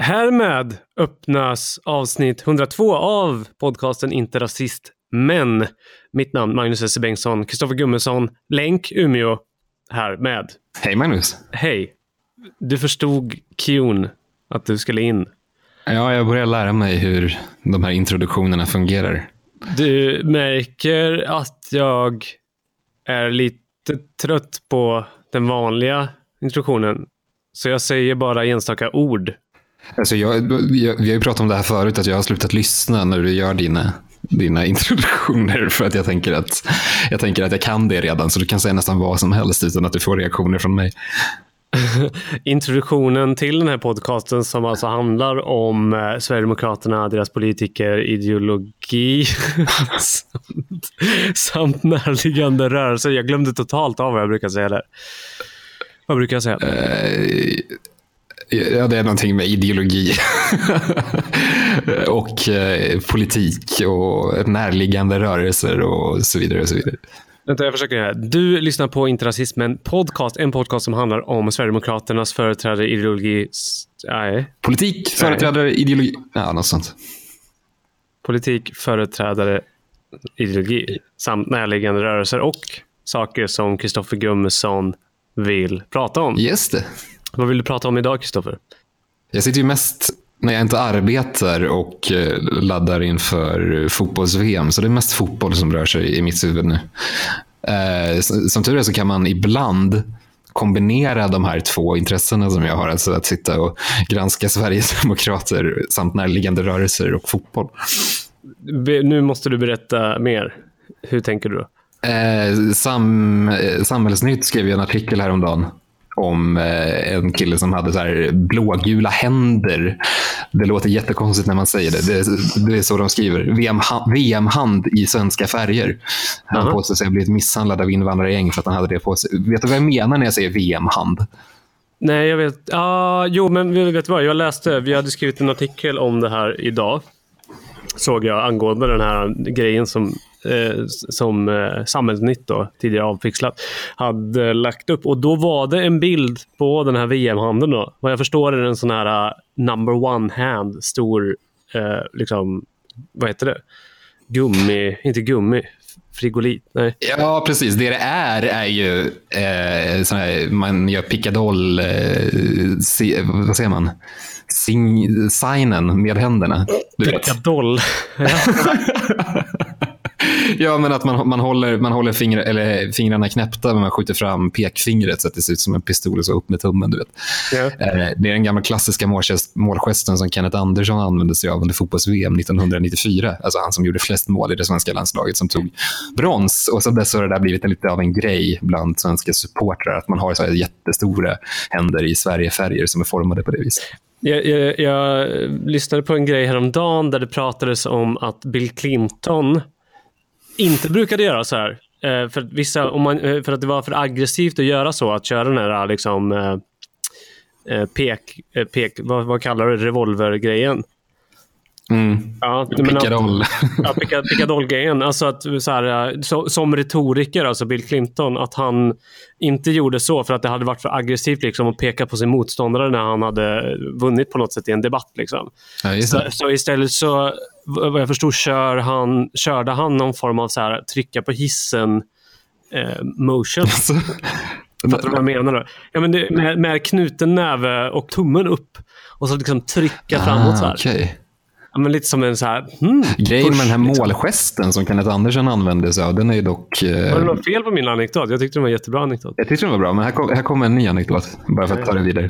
Härmed öppnas avsnitt 102 av podcasten Inte rasist, men mitt namn Magnus S. Bengtsson, Kristoffer Gummesson, länk Umeå här med. Hej Magnus. Hej. Du förstod Qn att du skulle in. Ja, jag börjar lära mig hur de här introduktionerna fungerar. Du märker att jag är lite trött på den vanliga introduktionen. Så jag säger bara enstaka ord. Alltså vi har ju pratat om det här förut, att jag har slutat lyssna när du gör dina introduktioner, för att jag tänker att jag kan det redan, så du kan säga nästan vad som helst utan att du får reaktioner från mig. Introduktionen till den här podcasten, som alltså handlar om Sverigedemokraterna, deras politiker, ideologi samt närliggande rörelser. Jag glömde totalt av vad jag brukar säga där. Vad brukar jag säga? Ja, det är någonting med ideologi och politik och närliggande rörelser och så vidare och så vidare. Vänta, jag försöker här. Du lyssnar på Inte rasismen podcast, en podcast som handlar om Sverigedemokraternas företrädare, ideologi... Nej. Politik, företrädare, ideologi... Ja, något sånt. Politik, företrädare, ideologi samt närliggande rörelser och saker som Kristoffer Gummesson vill prata om. Just det. Vad vill du prata om idag, Kristoffer? Jag sitter ju mest när jag inte arbetar och laddar inför fotbolls-VM, så det är mest fotboll som rör sig i mitt huvud nu. Som tur är så kan man ibland kombinera de här två intressena som jag har, alltså att sitta och granska Sveriges demokrater samt närliggande rörelser och fotboll. Nu måste du berätta mer. Hur tänker du då? Samhällsnytt skrev ju en artikel häromdagen om en kille som hade så här blågula händer. Det låter jättekonstigt när man säger det. Det är så de skriver. VM-hand i svenska färger. Han påstår sig ha blivit misshandlad av invandrargäng för att han hade det på sig. Vet du vad jag menar när jag säger VM-hand? Nej, jag vet. Jo, men vet du vad? Jag läste, vi hade skrivit en artikel om det här idag. Såg jag angående den här grejen som Samhällsnytt då, tidigare avpixlat, hade lagt upp. Och då var det en bild på den här VM-handen då. Vad jag förstår är det en sån här number one hand, stor liksom, vad heter det? Frigolit, nej. Ja, precis. Det är ju sån här, man gör pickadoll, vad säger man? Signen med händerna. Pickadoll. Ja, men att man håller fingrarna knäppta, men man skjuter fram pekfingret så att det ser ut som en pistol och så upp med tummen, du vet. Yeah. Det är den gamla klassiska målgesten som Kenneth Andersson använde sig av under fotbolls-VM 1994. Alltså han som gjorde flest mål i det svenska landslaget, som tog brons. Och så dess har det där blivit lite av en grej bland svenska supportrar, att man har så här jättestora händer i Sverigefärger som är formade på det viset. Jag lyssnade på en grej häromdagen där det pratades om att Bill Clinton inte brukade göra så här. För att det var för aggressivt att göra så, att köra den här liksom vad kallar du det? Revolvergrejen. Ja, pickadoll. Pickadoll-grejen. Alltså att så här, som retoriker, alltså Bill Clinton, att han inte gjorde så för att det hade varit för aggressivt liksom, att peka på sin motståndare när han hade vunnit på något sätt i en debatt liksom. Ja, så istället så, vad jag förstod, körde han någon form av så här, trycka på hissen motion. Fattar du vad jag menar då? Ja, men det, med knuten näve och tummen upp och så liksom trycka framåt så här. Okay. Ja, men lite som en så här... grejen med den här målgesten som Kenneth Andersson använde sig av, den är ju dock... Var det något fel på min anekdot? Jag tyckte det var en jättebra anekdot. Jag tyckte det var bra, men här kommer en ny anekdot. Bara för att ta det vidare.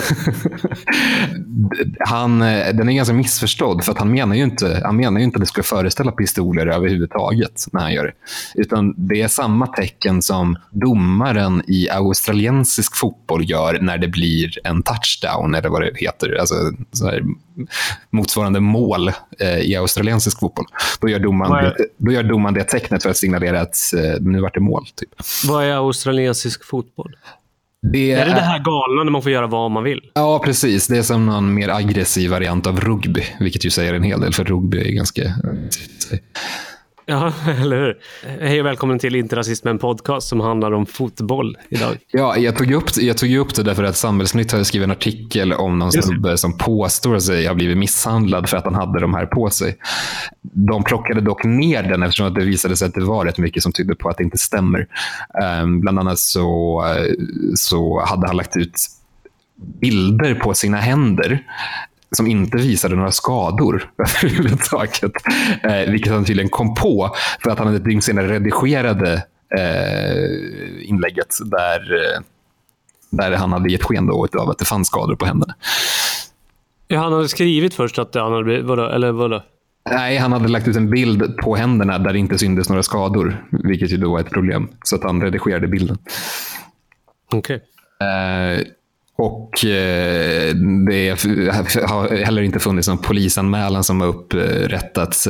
Den är ganska missförstådd, för att han menar ju inte att det ska föreställa pistoler överhuvudtaget när han gör det. Utan det är samma tecken som domaren i australiensisk fotboll gör när det blir en touchdown, eller vad det heter. Alltså så här, motsvarande mål i australiensisk fotboll. Då gör domaren det tecknet för att signalera att nu vart det mål. Typ. Vad är australiensisk fotboll? Är det här galna när man får göra vad man vill? Ja, precis. Det är som någon mer aggressiv variant av rugby, vilket ju säger en hel del, för rugby är ganska... Ja, eller hur? Hej och välkommen till Inte rasism, en podcast som handlar om fotboll idag. Ja, jag tog upp det därför att Samhällsnytt hade skrivit en artikel om någon snubbe som påstår sig ha blivit misshandlad för att han hade de här på sig. De plockade dock ner den eftersom att det visade sig att det var rätt mycket som tydde på att det inte stämmer. Bland annat så hade han lagt ut bilder på sina händer som inte visade några skador överhuvudtaget. Vilket han tydligen kom på för att han hade ett dygn senare redigerade inlägget där han hade gett sken av att det fanns skador på händerna. Ja, han hade skrivit först att han hade blivit, vadå? Nej, han hade lagt ut en bild på händerna där det inte syntes några skador, vilket ju då var ett problem. Så att han redigerade bilden. Okej. Och det har heller inte funnits någon polisanmälan som har upprättats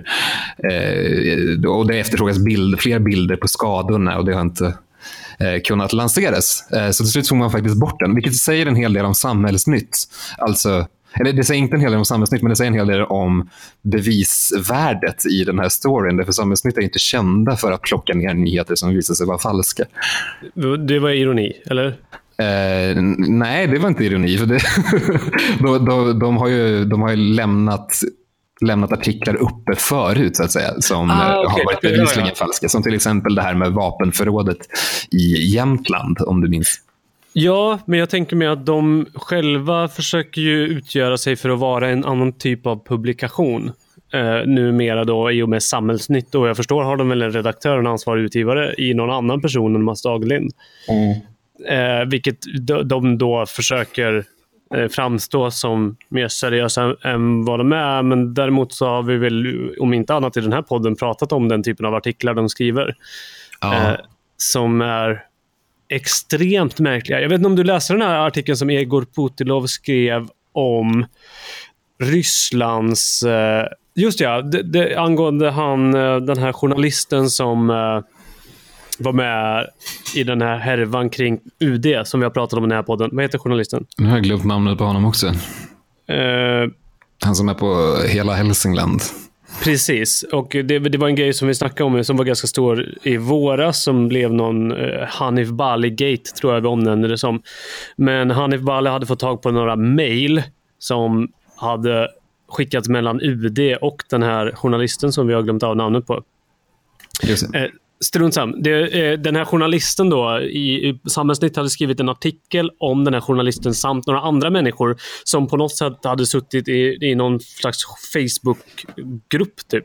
och det efterfrågas fler bilder på skadorna och det har inte kunnat lanseras. Så till slut tog man faktiskt bort den, vilket säger en hel del om Samhällsnytt. Alltså, eller det säger inte en hel del om Samhällsnytt, men det säger en hel del om bevisvärdet i den här storyn. Därför Samhällsnytt är inte kända för att plocka ner nyheter som visar sig vara falska. Det var ironi, eller? Nej, det var inte ironi. För de har ju lämnat artiklar uppe förut så att säga, som har varit bevisligen falska. Som till exempel det här med vapenförrådet i Jämtland, om du minns. Ja, men jag tänker mig att de själva försöker ju utgöra sig för att vara en annan typ av publikation. Numera då i och med Samhällsnytt. Och jag förstår har de väl en redaktör och en ansvarig utgivare i någon annan person än Mats Daglind. Vilket de då försöker framstå som mer seriösa än vad de är. Men däremot så har vi väl, om inte annat i den här podden, pratat om den typen av artiklar de skriver. Som är extremt märkliga. Jag vet inte om du läser den här artikeln som Egor Putilov skrev om Rysslands... Just ja, angående den här journalisten som var med i den här härvan kring UD som vi har pratat om i den här podden. Vad heter journalisten? Nu har jag glömt namnet på honom också. Han som är på hela Hälsingland. Precis, och det var en grej som vi snackade om som var ganska stor i våras som blev någon Hanif Bali-gate tror jag vi omnämnde det som. Men Hanif Bali hade fått tag på några mejl som hade skickats mellan UD och den här journalisten som vi har glömt av namnet på. Just det. Struntsam. Den här journalisten då i Samhällsnytt hade skrivit en artikel om den här journalisten samt några andra människor som på något sätt hade suttit i någon slags Facebook-grupp typ.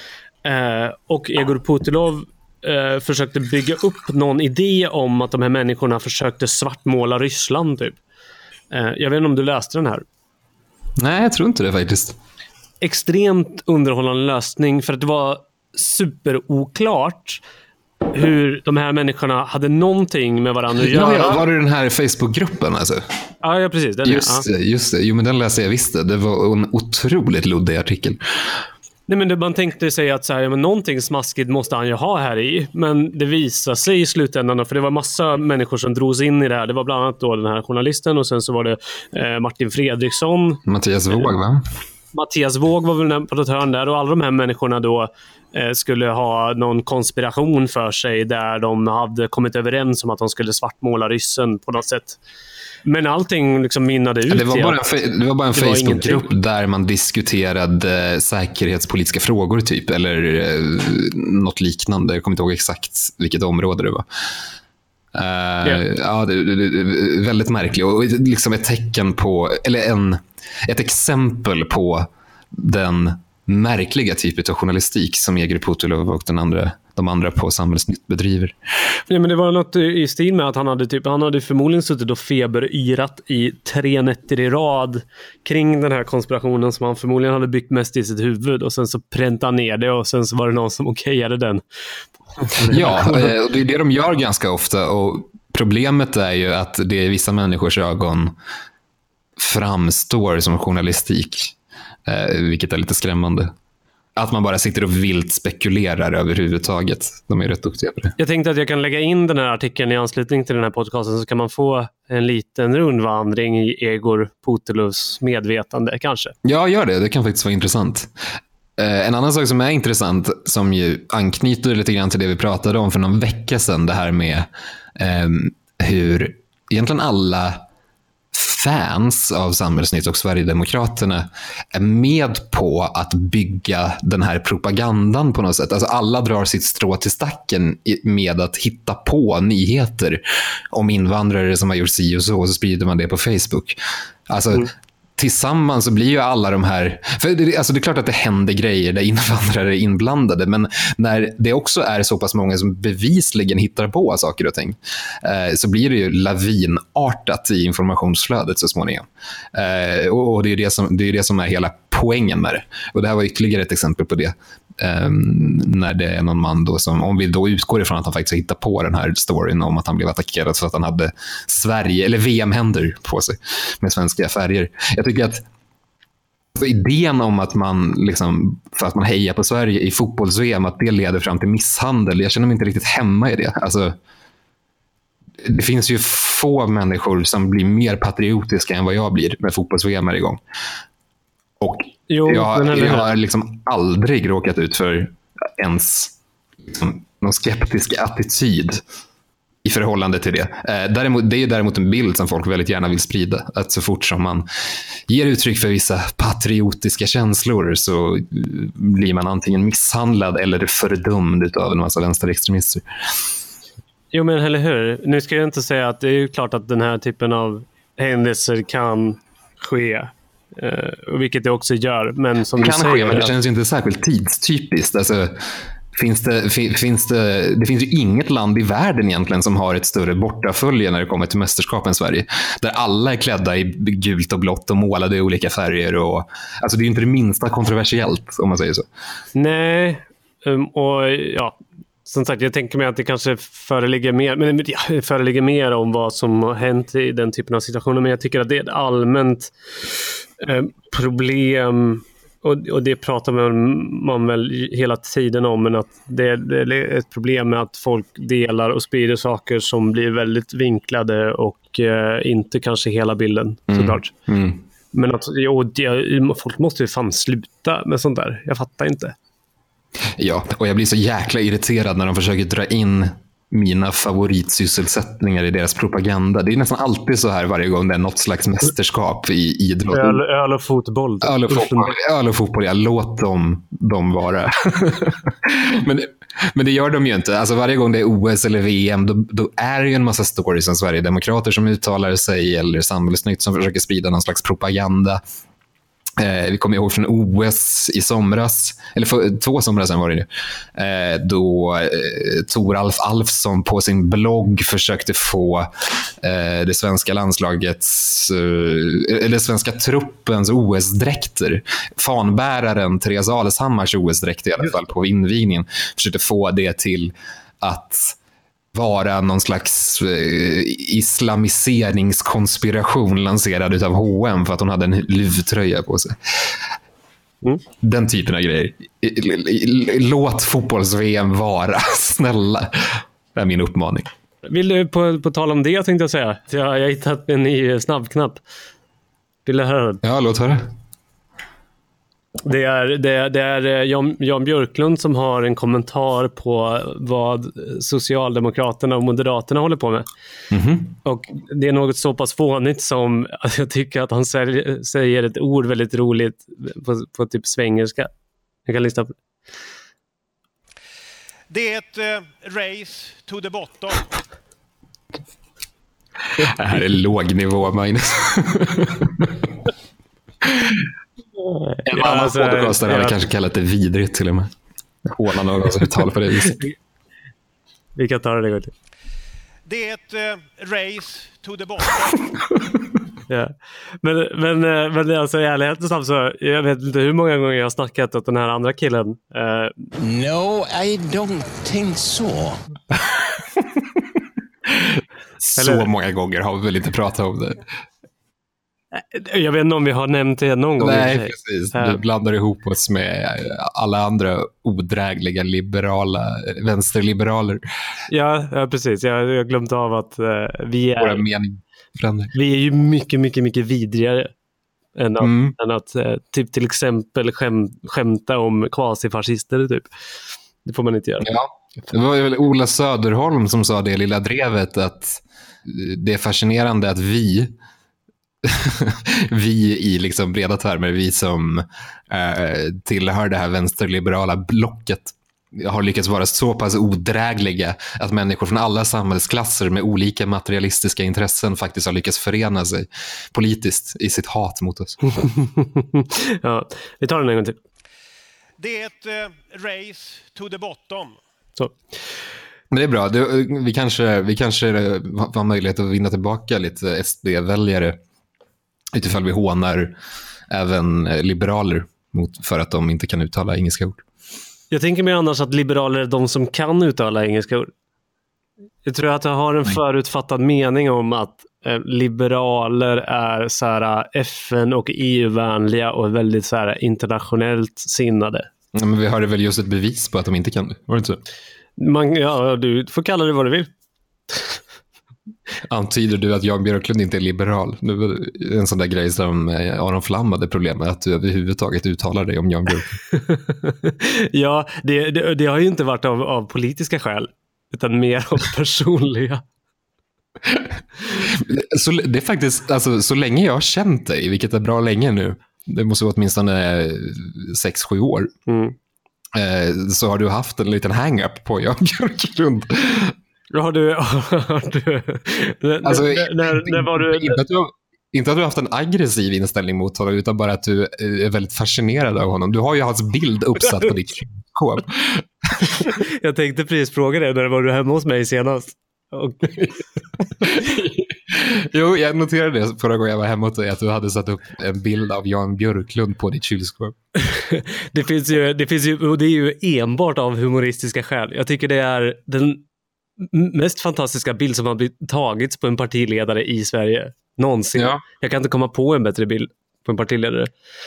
Och Egor Putilov försökte bygga upp någon idé om att de här människorna försökte svartmåla Ryssland typ. Jag vet inte om du läste den här. Nej, jag tror inte det faktiskt. Extremt underhållande lösning för att det var superoklart hur de här människorna hade någonting med varandra att göra. Ja, var det den här Facebook-gruppen alltså? Ja, precis. Just det. Jo, men den läste jag visst. Det var en otroligt luddig artikel. Nej, men man tänkte sig att så här, men någonting smaskigt måste han ju ha här i. Men det visade sig i slutändan, för det var massa människor som drogs in i det här. Det var bland annat då den här journalisten och sen så var det Martin Fredriksson. Mattias Våg, va? Mattias Våg var väl redaktören där och alla de här människorna då skulle ha någon konspiration för sig där de hade kommit överens om att de skulle svartmåla ryssen på något sätt. Men allting liksom minnade ut. Det var bara en Facebookgrupp där man diskuterade säkerhetspolitiska frågor typ, eller något liknande. Jag kommer inte ihåg exakt vilket område det var. Ja, det är väldigt märkligt och liksom ett tecken på, eller ett exempel på den märkliga typen av journalistik som Egor Putilov och de andra på Samhällsnytt bedriver. Ja, men det var något i stil med att han hade förmodligen suttit och feberyrat i 3 nätter i rad kring den här konspirationen som han förmodligen hade byggt mest i sitt huvud och sen så präntade han ner det och sen så var det någon som okejade den. Ja, och det är det de gör ganska ofta och problemet är ju att det i vissa människors ögon framstår som journalistik, vilket är lite skrämmande. Att man bara sitter och vilt spekulerar överhuvudtaget. De är rätt duktiga på det. Jag tänkte att jag kan lägga in den här artikeln i anslutning till den här podcasten så kan man få en liten rundvandring i Egor Putilovs medvetande kanske. Ja, gör det. Det kan faktiskt vara intressant. En annan sak som är intressant, som ju anknyter lite grann till det vi pratade om för någon vecka sedan, det här med hur egentligen alla fans av Samhällsnytt och Sverigedemokraterna är med på att bygga den här propagandan på något sätt. Alltså alla drar sitt strå till stacken med att hitta på nyheter om invandrare som har gjort si och så sprider man det på Facebook. Alltså tillsammans så blir ju alla de här... För det är klart att det händer grejer där invandrare är inblandade, men när det också är så pass många som bevisligen hittar på saker och ting, så blir det ju lavinartat i informationsflödet så småningom. Och det är det som är hela poängen med det. Och det här var ytterligare ett exempel på det. När det är någon man då som, om vi då utgår ifrån att han faktiskt hittar på den här storyn om att han blev attackerad för att han hade Sverige eller VM-händer på sig med svenska färger. Jag tycker att idén om att man liksom, för att man hejar på Sverige i fotbolls-VM, att det leder fram till misshandel, jag känner mig inte riktigt hemma i det. Alltså, det finns ju få människor som blir mer patriotiska än vad jag blir med fotbolls-VM är igång. Och jag har liksom aldrig råkat ut för ens liksom, någon skeptisk attityd i förhållande till det. Det är däremot en bild som folk väldigt gärna vill sprida. Att så fort som man ger uttryck för vissa patriotiska känslor så blir man antingen misshandlad eller fördömd av en massa vänsterextremister. Jo, men eller hur? Nu ska jag inte säga att det är ju klart att den här typen av händelser kan ske. Vilket det också gör, men som det kan ske, men det känns ju inte särskilt tidstypiskt. Alltså, det finns ju inget land i världen egentligen som har ett större bortafölje när det kommer till mästerskap än Sverige, där alla är klädda i gult och blått och målade i olika färger och, alltså det är ju inte det minsta kontroversiellt om man säger så. Nej, och ja, som sagt, jag tänker mig att det kanske föreligger mer om vad som har hänt i den typen av situationer, men jag tycker att det är ett allmänt problem, och det pratar man väl hela tiden om, men att det är ett problem med att folk delar och sprider saker som blir väldigt vinklade och inte kanske hela bilden, såklart. Men att folk måste ju fan sluta med sånt där, jag fattar inte. Ja, och jag blir så jäkla irriterad när de försöker dra in mina favoritsysselsättningar i deras propaganda. Det är nästan alltid så här varje gång det är något slags mästerskap i idrott. Öl och fotboll. Öl och fotboll, ja, låt dem vara. men det gör de ju inte. Alltså varje gång det är OS eller VM, då är det ju en massa stories om Sverigedemokrater som uttalar sig, eller Samhällsnytt som försöker sprida någon slags propaganda. Vi kommer ihåg från OS i somras, eller för 2 somrar sedan var det nu, då Toralf Alfsson på sin blogg försökte få det svenska landslagets, eller svenska truppens OS-dräkter, fanbäraren Therese Aleshammars OS-dräkt i alla fall på invigningen, försökte få det till att vara någon slags islamiseringskonspiration lanserad utav H&M för att hon hade en luvtröja på sig. Den typen av grejer. Låt fotbolls-VM vara, snälla. Det är min uppmaning. Vill du på tal om det, tänkte jag säga. Jag har hittat en ny snabbknapp. Vill du höra? Ja, låt höra. Det är Jan Björklund som har en kommentar på vad Socialdemokraterna och Moderaterna håller på med. Och det är något så pass fånigt som att jag tycker att han säger ett ord väldigt roligt på typ svengelska. Jag kan lyssna på. Det är ett race to the bottom. Det här är låg nivå, Magnus. En annan podcastare hade kanske kallat det vidrigt till och med. Håna någon som talar på det viset. Vi kan ta det till. Det är ett race to the bottom. Ja. Men alltså i ärlighetens namn så, jag vet inte hur många gånger jag har snackat åt den här andra killen. No, I don't think so. Så många gånger har vi väl inte pratat om det. Jag vet inte om vi har nämnt det någon gång. Nej, precis. Du blandar ihop oss med alla andra odrägliga vänsterliberaler. Ja, precis. Jag har glömt av att vi är... Våra mening förändrar. Vi är ju mycket, mycket, mycket vidrigare än att typ till exempel skämta om kvasifascister typ. Det får man inte göra. Ja, det var väl Ola Söderholm som sa det lilla drevet att det är fascinerande att vi i liksom breda termer, vi som tillhör det här vänsterliberala blocket har lyckats vara så pass odrägliga att människor från alla samhällsklasser med olika materialistiska intressen faktiskt har lyckats förena sig politiskt i sitt hat mot oss. Ja, vi tar den en gång till. Det är ett race to the bottom. Så. Men det är bra. Vi kanske har möjlighet att vinna tillbaka lite SD-väljare utifall vi hånar även liberaler för att de inte kan uttala engelska ord. Jag tänker mig annars att liberaler är de som kan uttala engelska ord. Jag tror att jag har en förutfattad mening om att liberaler är så här FN- och EU-vänliga och väldigt så här internationellt sinnade. Ja, men vi har väl just ett bevis på att de inte kan det. Var det inte så? Ja, du får kalla det vad du vill. Antyder du att Jan Björklund inte är liberal? En sån där grej som Aron Flam hade problem med, att du överhuvudtaget uttalar dig om Jan Björklund. Ja, det har ju inte varit av politiska skäl, utan mer av personliga. Så det är faktiskt, alltså, så länge jag har känt dig, vilket är bra länge nu, det måste vara åtminstone 6-7 år, så har du haft en liten hang-up på Jan Björklund. Har du alltså, när var du... Inte att du har haft en aggressiv inställning mot honom, utan bara att du är väldigt fascinerad av honom. Du har ju hans bild uppsatt på ditt kylskåp. Jag tänkte precis fråga dig, när var du hemma hos mig senast? Jo, jag noterade det förra gången jag var hemma hos dig, att du hade satt upp en bild av Jan Björklund på ditt kylskåp. Det finns ju, och det är ju enbart av humoristiska skäl. Jag tycker det är den mest fantastiska bild som har blivit tagits på en partiledare i Sverige någonsin. Ja. Jag kan inte komma på en bättre bild på en partiledare.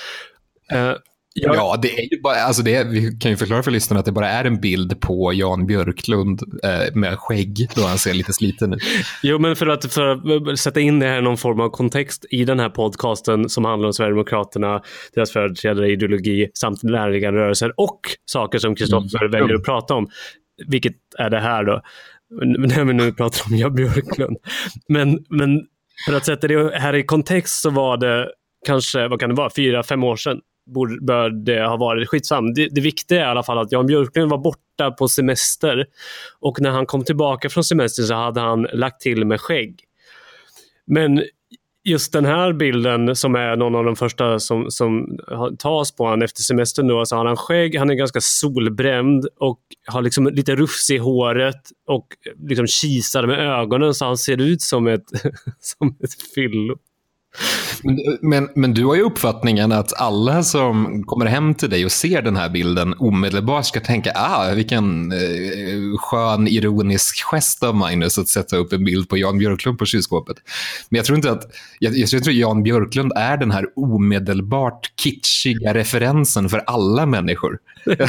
Ja, det är ju bara, alltså vi kan ju förklara för lyssnarna att det bara är en bild på Jan Björklund med skägg, då han ser lite sliten ut. Jo, men för att sätta in det här i någon form av kontext i den här podcasten som handlar om Sverigedemokraterna, deras företrädare, ideologi samt närliggande rörelser och saker som Kristoffer väljer att prata om. Vilket är det här då? När vi nu pratar om Jan Björklund. Men för att sätta det här i kontext så var det kanske, vad kan det vara, 4-5 år sedan bör det ha varit skitsam. Det viktiga är i alla fall att Jan Björklund var borta på semester, och när han kom tillbaka från semester så hade han lagt till med skägg. Men just den här bilden som är någon av de första som tas på han efter semestern då, så har han skägg, han är ganska solbränd och har liksom lite rufs i håret och liksom kisar med ögonen, så han ser ut som ett fyllo. Men du har ju uppfattningen att alla som kommer hem till dig och ser den här bilden omedelbart ska tänka, vilken skön ironisk gest av Magnus att sätta upp en bild på Jan Björklund på kylskåpet. Men jag tror inte att jag tror Jan Björklund är den här omedelbart kitschiga referensen för alla människor.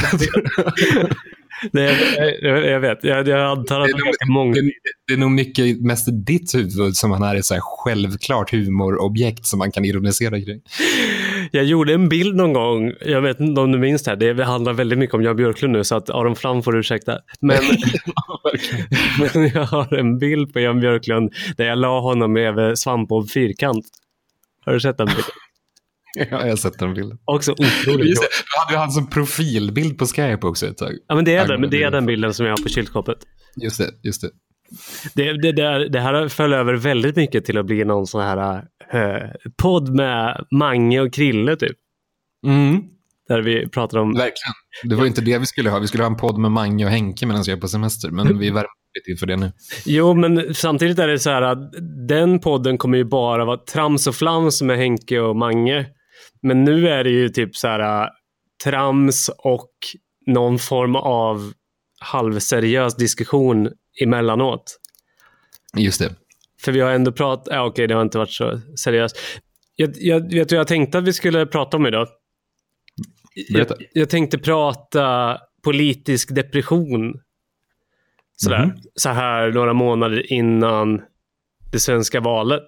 Jag vet. Jag antar att det är ganska många. Det är nog mycket mest ditt huvud som han är ett så här självklart humorobjekt som man kan ironisera kring. Jag gjorde en bild någon gång, jag vet inte om du minns det här, det handlar väldigt mycket om Jan Björklund nu, så att Aron Flam får ursäkta. Men jag har en bild på Jan Björklund där jag la honom med svamp och fyrkant. Har du sett den bilden? Ja, jag har sett den bilden. Också otroligt. Du hade ju hans som profilbild på Skype också ett tag. Ja, men det är den bilden som jag har på kylskåpet. Just det. Det här föll över väldigt mycket till att bli någon sån här podd med Mange och Krille typ. Där vi pratar om... Verkligen. Det var inte det vi skulle ha. Vi skulle ha en podd med Mange och Henke medan jag är på semester. Men vi värmer lite för det nu. Jo, men samtidigt är det så här att den podden kommer ju bara vara trams och flams med Henke och Mange. Men nu är det ju typ så här trams och någon form av halvseriös diskussion emellanåt. Just det. För vi har ändå pratat... okej, det har inte varit så seriöst. Jag tänkte att vi skulle prata om idag. Jag tänkte prata politisk depression. Så här några månader innan det svenska valet.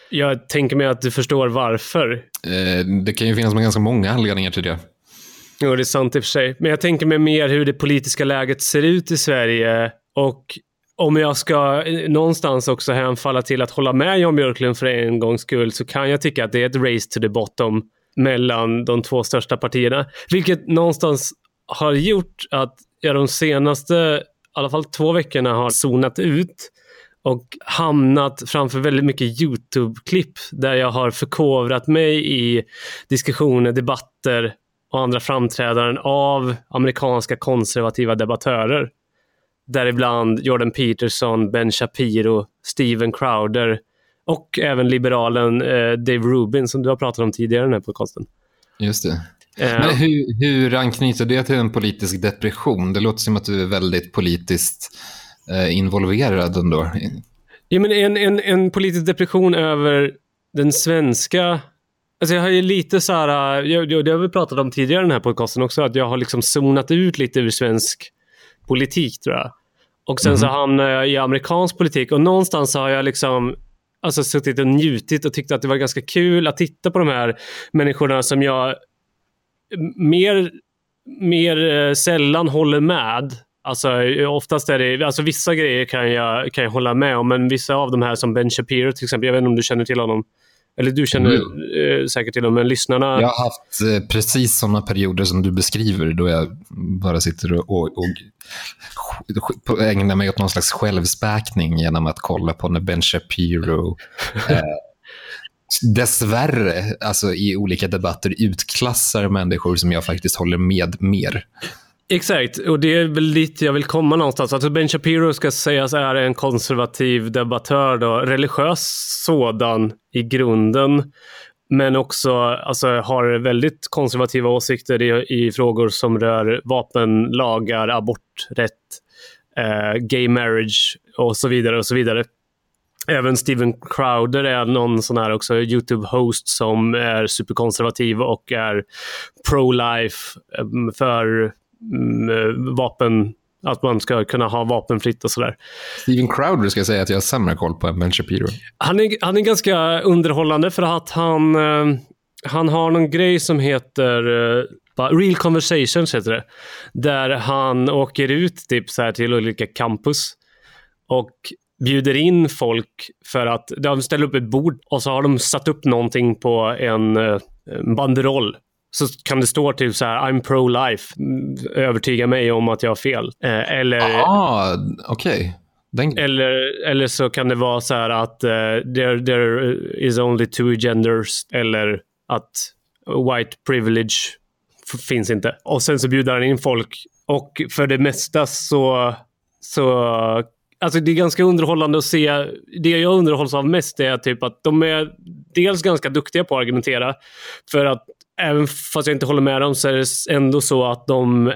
Jag tänker mig att du förstår varför. Det kan ju finnas ganska många anledningar till det. Jo, det är sant i och för sig. Men jag tänker mig mer hur det politiska läget ser ut i Sverige. Och om jag ska någonstans också hänfalla till att hålla med Jan Björklund för en gångs skull, så kan jag tycka att det är ett race to the bottom mellan de två största partierna. Vilket någonstans har gjort att jag de senaste i alla fall 2 veckorna har zonat ut och hamnat framför väldigt mycket YouTube-klipp där jag har förkovrat mig i diskussioner, debatter och andra framträdanden av amerikanska konservativa debattörer. Däribland Jordan Peterson, Ben Shapiro, Steven Crowder och även liberalen Dave Rubin som du har pratat om tidigare i den här podcasten. Just det. Men hur anknyter det till en politisk depression? Det låter som att du är väldigt politiskt involverad ändå. Ja, men en politisk depression över den svenska... Alltså jag har ju lite så här... Det har vi pratat om tidigare i den här podcasten också, att jag har liksom zonat ut lite ur svensk politik, tror jag. Och sen så hamnar jag i amerikansk politik och någonstans har jag liksom alltså suttit och njutit och tyckt att det var ganska kul att titta på de här människorna som jag mer sällan håller med. Alltså oftast är det, alltså vissa grejer kan jag hålla med om, men vissa av de här som Ben Shapiro till exempel, jag vet inte om du känner till honom. Eller du känner säkert till dem, men lyssnarna... Jag har haft precis sådana perioder som du beskriver då jag bara sitter och ägnar mig åt någon slags självspäkning genom att kolla på när Ben Shapiro dessvärre alltså i olika debatter utklassar människor som jag faktiskt håller med mer. Exakt, och det är väl dit jag vill komma någonstans. Alltså Ben Shapiro ska sägas är en konservativ debattör då, religiös sådan i grunden, men också alltså, har väldigt konservativa åsikter i frågor som rör vapenlagar, aborträtt, gay marriage och så vidare och så vidare. Även Steven Crowder är någon sån här också YouTube-host som är superkonservativ och är pro-life för vapen, att man ska kunna ha vapenfritt och sådär. Steven Crowder ska jag säga att jag har sämre koll på än Ben Shapiro. Han är ganska underhållande för att han har någon grej som heter Real Conversations heter det. Där han åker ut typ så här till olika campus och bjuder in folk för att de ställer upp ett bord och så har de satt upp någonting på en banderoll. Så kan det stå typ så här I'm pro-life, övertyga mig om att jag har fel. Okej. Eller så kan det vara så här att there is only 2 genders, eller att white privilege finns inte. Och sen så bjuder han in folk och för det mesta så alltså det är ganska underhållande att se. Det jag underhålls av mest är typ att de är dels ganska duktiga på att argumentera, för att även fast jag inte håller med dem så är det ändå så att de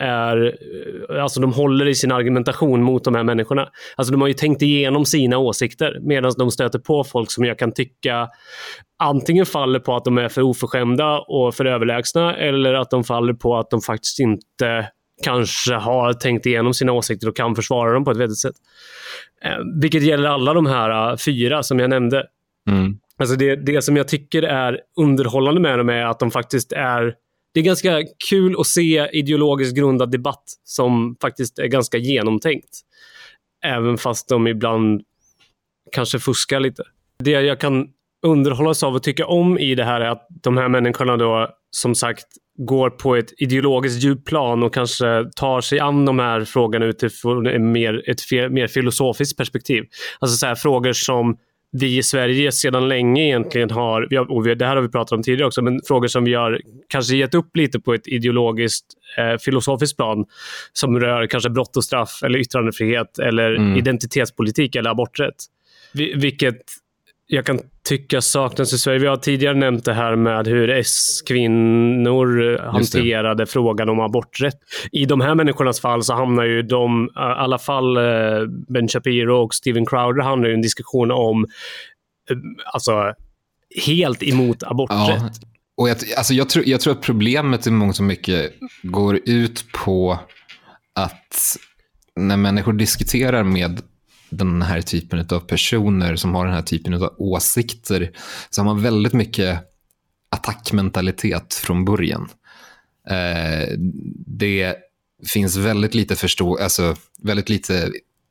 håller i sin argumentation mot de här människorna. Alltså de har ju tänkt igenom sina åsikter medan de stöter på folk som jag kan tycka antingen faller på att de är för oförskämda och för överlägsna, eller att de faller på att de faktiskt inte kanske har tänkt igenom sina åsikter och kan försvara dem på ett vettigt sätt. Vilket gäller alla de här 4 som jag nämnde. Alltså det som jag tycker är underhållande med dem är att de faktiskt är... Det är ganska kul att se ideologiskt grundad debatt som faktiskt är ganska genomtänkt. Även fast de ibland kanske fuskar lite. Det jag kan underhållas av och tycka om i det här är att de här människorna då som sagt går på ett ideologiskt djupplan och kanske tar sig an de här frågorna utifrån ett mer filosofiskt perspektiv. Alltså så här frågor som vi i Sverige sedan länge egentligen har, och det här har vi pratat om tidigare också, men frågor som vi har kanske gett upp lite på ett ideologiskt filosofiskt plan som rör kanske brott och straff eller yttrandefrihet eller identitetspolitik eller aborträtt. Vilket jag kan tycka saknas i Sverige. Vi har tidigare nämnt det här med hur S-kvinnor hanterade frågan om aborträtt. I de här människornas fall så hamnar ju i alla fall Ben Shapiro och Steven Crowder hamnar ju en diskussion om alltså helt emot aborträtt. Ja. Och jag tror att problemet i mångt och mycket går ut på att när människor diskuterar med den här typen av personer som har den här typen av åsikter, så har man väldigt mycket attackmentalitet från början. Det finns väldigt lite väldigt lite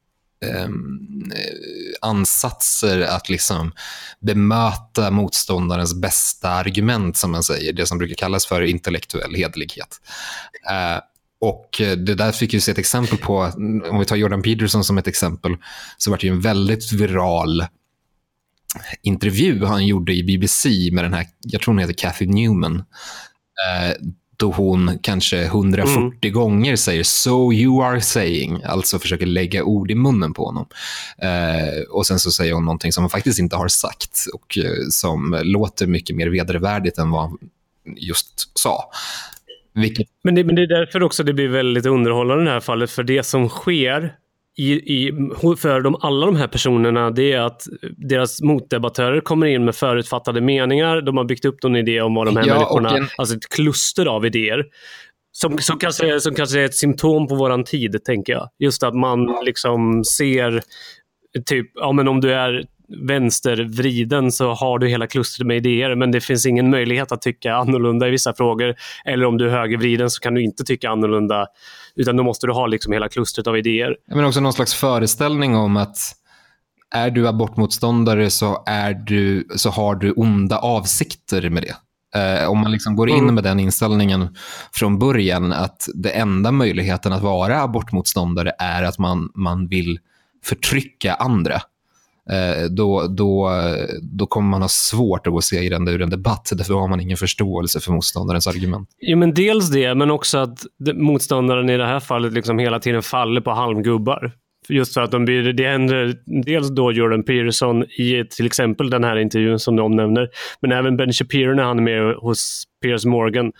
ansatser att liksom bemöta motståndarens bästa argument, som man säger, det som brukar kallas för intellektuell hederlighet. Och det där fick ju se ett exempel på, om vi tar Jordan Peterson som ett exempel, så var det ju en väldigt viral intervju han gjorde i BBC med den här, jag tror hon heter Cathy Newman, då hon kanske 140 gånger säger "so you are saying", alltså försöker lägga ord i munnen på honom. Och sen så säger hon någonting som hon faktiskt inte har sagt och som låter mycket mer vedervärdigt än vad han just sa. Men det är därför också det blir väldigt underhållande i det här fallet, för det som sker för alla de här personerna, det är att deras motdebattörer kommer in med förutfattade meningar. De har byggt upp någon idé om vad de här människorna, alltså ett kluster av idéer som kanske är ett symptom på våran tid, tänker jag. Just att man liksom ser typ, ja men om du är vänstervriden så har du hela klustret med idéer, men det finns ingen möjlighet att tycka annorlunda i vissa frågor, eller om du är högervriden så kan du inte tycka annorlunda, utan då måste du ha liksom hela klustret av idéer. Men också någon slags föreställning om att är du abortmotståndare så har du onda avsikter med det. Om man liksom går in med den inställningen från början, att det enda möjligheten att vara abortmotståndare är att man vill förtrycka andra, då kommer man ha svårt att gå segrande ur en debatt, därför har man ingen förståelse för motståndarens argument. Ja, men dels det, men också att motståndaren i det här fallet liksom hela tiden faller på halmgubbar. Just för att det händer dels då Jordan Peterson i till exempel den här intervjun som de nämner, men även Ben Shapiro när han är med hos Piers Morgan,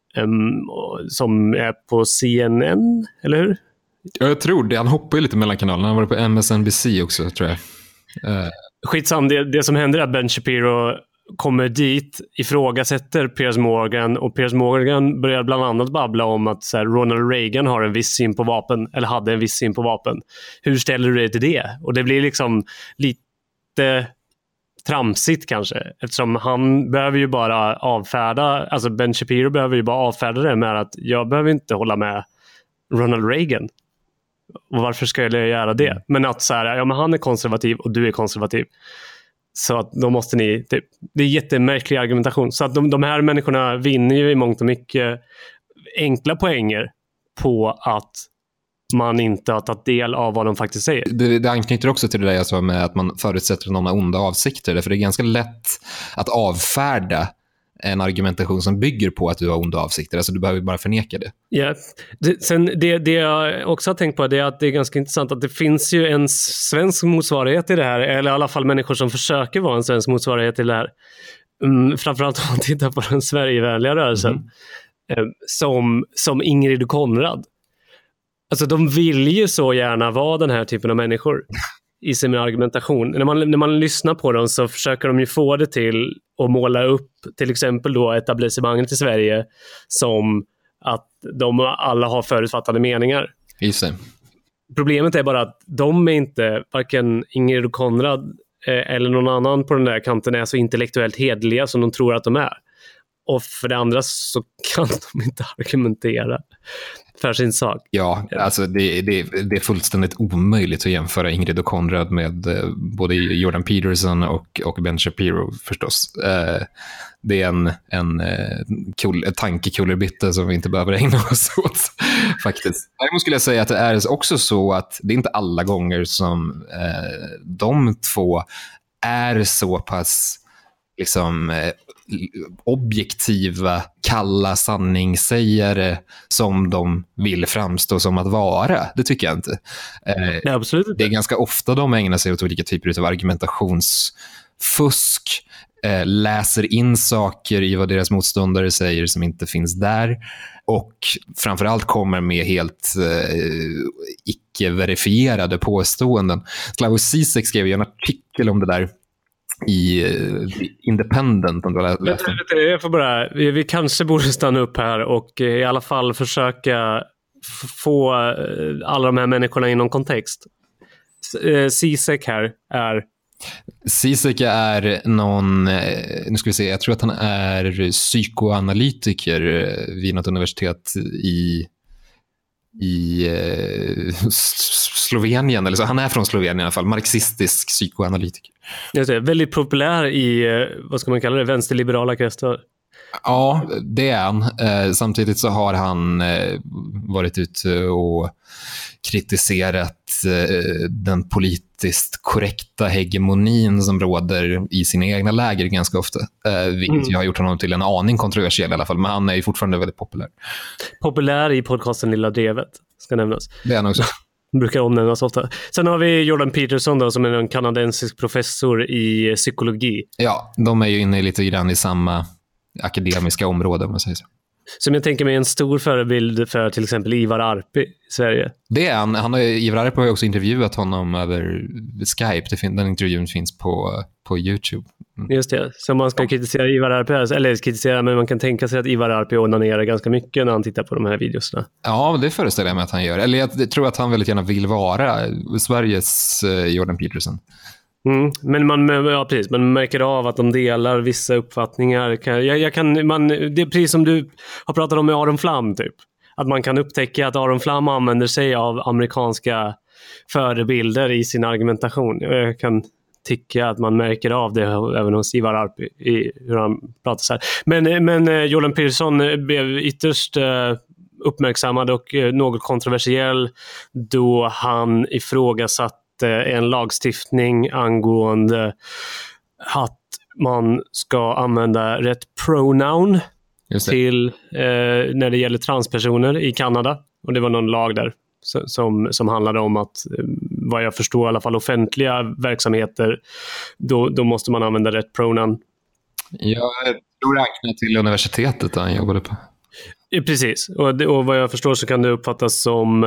som är på CNN, eller hur? Ja, jag tror det. Han hoppar ju lite mellan kanalerna. Han var på MSNBC också, tror jag. Skitsam, det som händer är att Ben Shapiro kommer dit, ifrågasätter Piers Morgan, och Piers Morgan börjar bland annat babbla om att så här, Ronald Reagan har en viss syn på vapen, eller hade en viss syn på vapen. Hur ställer du dig till det? Och det blir liksom lite tramsigt kanske, eftersom han behöver ju bara avfärda, alltså Ben Shapiro behöver ju bara avfärda det med att jag behöver inte hålla med Ronald Reagan. Och varför ska jag göra det? Men att så här, ja men han är konservativ och du är konservativ. Så att då måste ni typ, det är jättemärklig argumentation. Så att de här människorna vinner ju i mångt och mycket enkla poänger på att man inte har tagit del av vad de faktiskt säger. Det anknyter också till det där jag sa med att man förutsätter att någon har onda avsikter. För det är ganska lätt att avfärda en argumentation som bygger på att du har onda avsikter. Alltså du behöver bara förneka det. Ja. Sen det jag också har tänkt på är att det är ganska intressant att det finns ju en svensk motsvarighet till det här. Eller i alla fall människor som försöker vara en svensk motsvarighet till det här. Framförallt om man tittar på den Sverigevänliga rörelsen. Som Ingrid och Konrad. Alltså de vill ju så gärna vara den här typen av människor i sin argumentation. När man lyssnar på dem så försöker de ju få det till att måla upp till exempel då etablissemanget i Sverige som att de alla har förutfattade meningar. Just det. Problemet är bara att de är inte, varken Ingrid och Konrad eller någon annan på den där kanten är så intellektuellt hedliga som de tror att de är. Och för det andra så kan de inte argumentera för sin sak. Ja, alltså det är fullständigt omöjligt att jämföra Ingrid och Konrad med både Jordan Peterson och Ben Shapiro förstås. Det är en tankekullerbytte som vi inte behöver ägna oss åt faktiskt. Däremot skulle jag säga att det är också så att det är inte alla gånger som de två är så pass liksom objektiva, kalla sanningssägare som de vill framstå som att vara. Det tycker jag inte. Nej, absolut inte. Det är ganska ofta de ägnar sig åt olika typer av argumentationsfusk, läser in saker i vad deras motståndare säger som inte finns där, och framförallt kommer med helt icke-verifierade påståenden. Slavoj Zizek skrev ju en artikel om det där i Independent, om du har läst den. Jag får bara, vi kanske borde stanna upp här och i alla fall försöka få alla de här människorna i någon kontext. Zizek här är? Zizek är någon, nu ska vi se, jag tror att han är psykoanalytiker vid något universitet i Slovenien, eller så. Han är från Slovenien i alla fall, marxistisk psykoanalytiker. Just det, väldigt populär i, vad ska man kalla det, vänsterliberala kretsar. Ja, det är han. Samtidigt så har han varit ute och kritiserat den politiskt korrekta hegemonin som råder i sina egna läger ganska ofta. Vilket har gjort honom till en aning kontroversiell i alla fall. Men han är ju fortfarande väldigt populär. Populär i podcasten Lilla Drevet, ska nämnas. Det är han också. Brukar omnämnas ofta. Sen har vi Jordan Peterson då, som är en kanadensisk professor i psykologi. Ja, de är ju inne lite grann i samma akademiska område, om man säger så. Som jag tänker mig en stor förebild för till exempel Ivar Arpi i Sverige. Det är han. Ivar Arpi har ju också intervjuat honom över Skype. Den intervjun finns på YouTube. Just det. Så man ska kritisera Ivar Arpi, eller kritisera, men man kan tänka sig att Ivar Arpi onanerar ganska mycket när han tittar på de här videorna. Ja, det föreställer jag mig att han gör. Eller jag tror att han väldigt gärna vill vara Sveriges Jordan Peterson. Men man märker av att de delar vissa uppfattningar. Det är precis som du har pratat om med Aron Flam typ. Att man kan upptäcka att Aron Flam använder sig av amerikanska förebilder i sin argumentation. Jag kan tycka att man märker av det även hos Ivar Arpi i hur han pratar så här. Men Jordan Peterson blev ytterst uppmärksammad och något kontroversiell då han ifrågasatte en lagstiftning angående att man ska använda rätt pronoun till när det gäller transpersoner i Kanada. Och det var någon lag där som handlade om att, vad jag förstår, i alla fall offentliga verksamheter, då måste man använda rätt pronoun. Jag tror det anknyter till universitetet han jobbade på. Precis, och vad jag förstår så kan det uppfattas som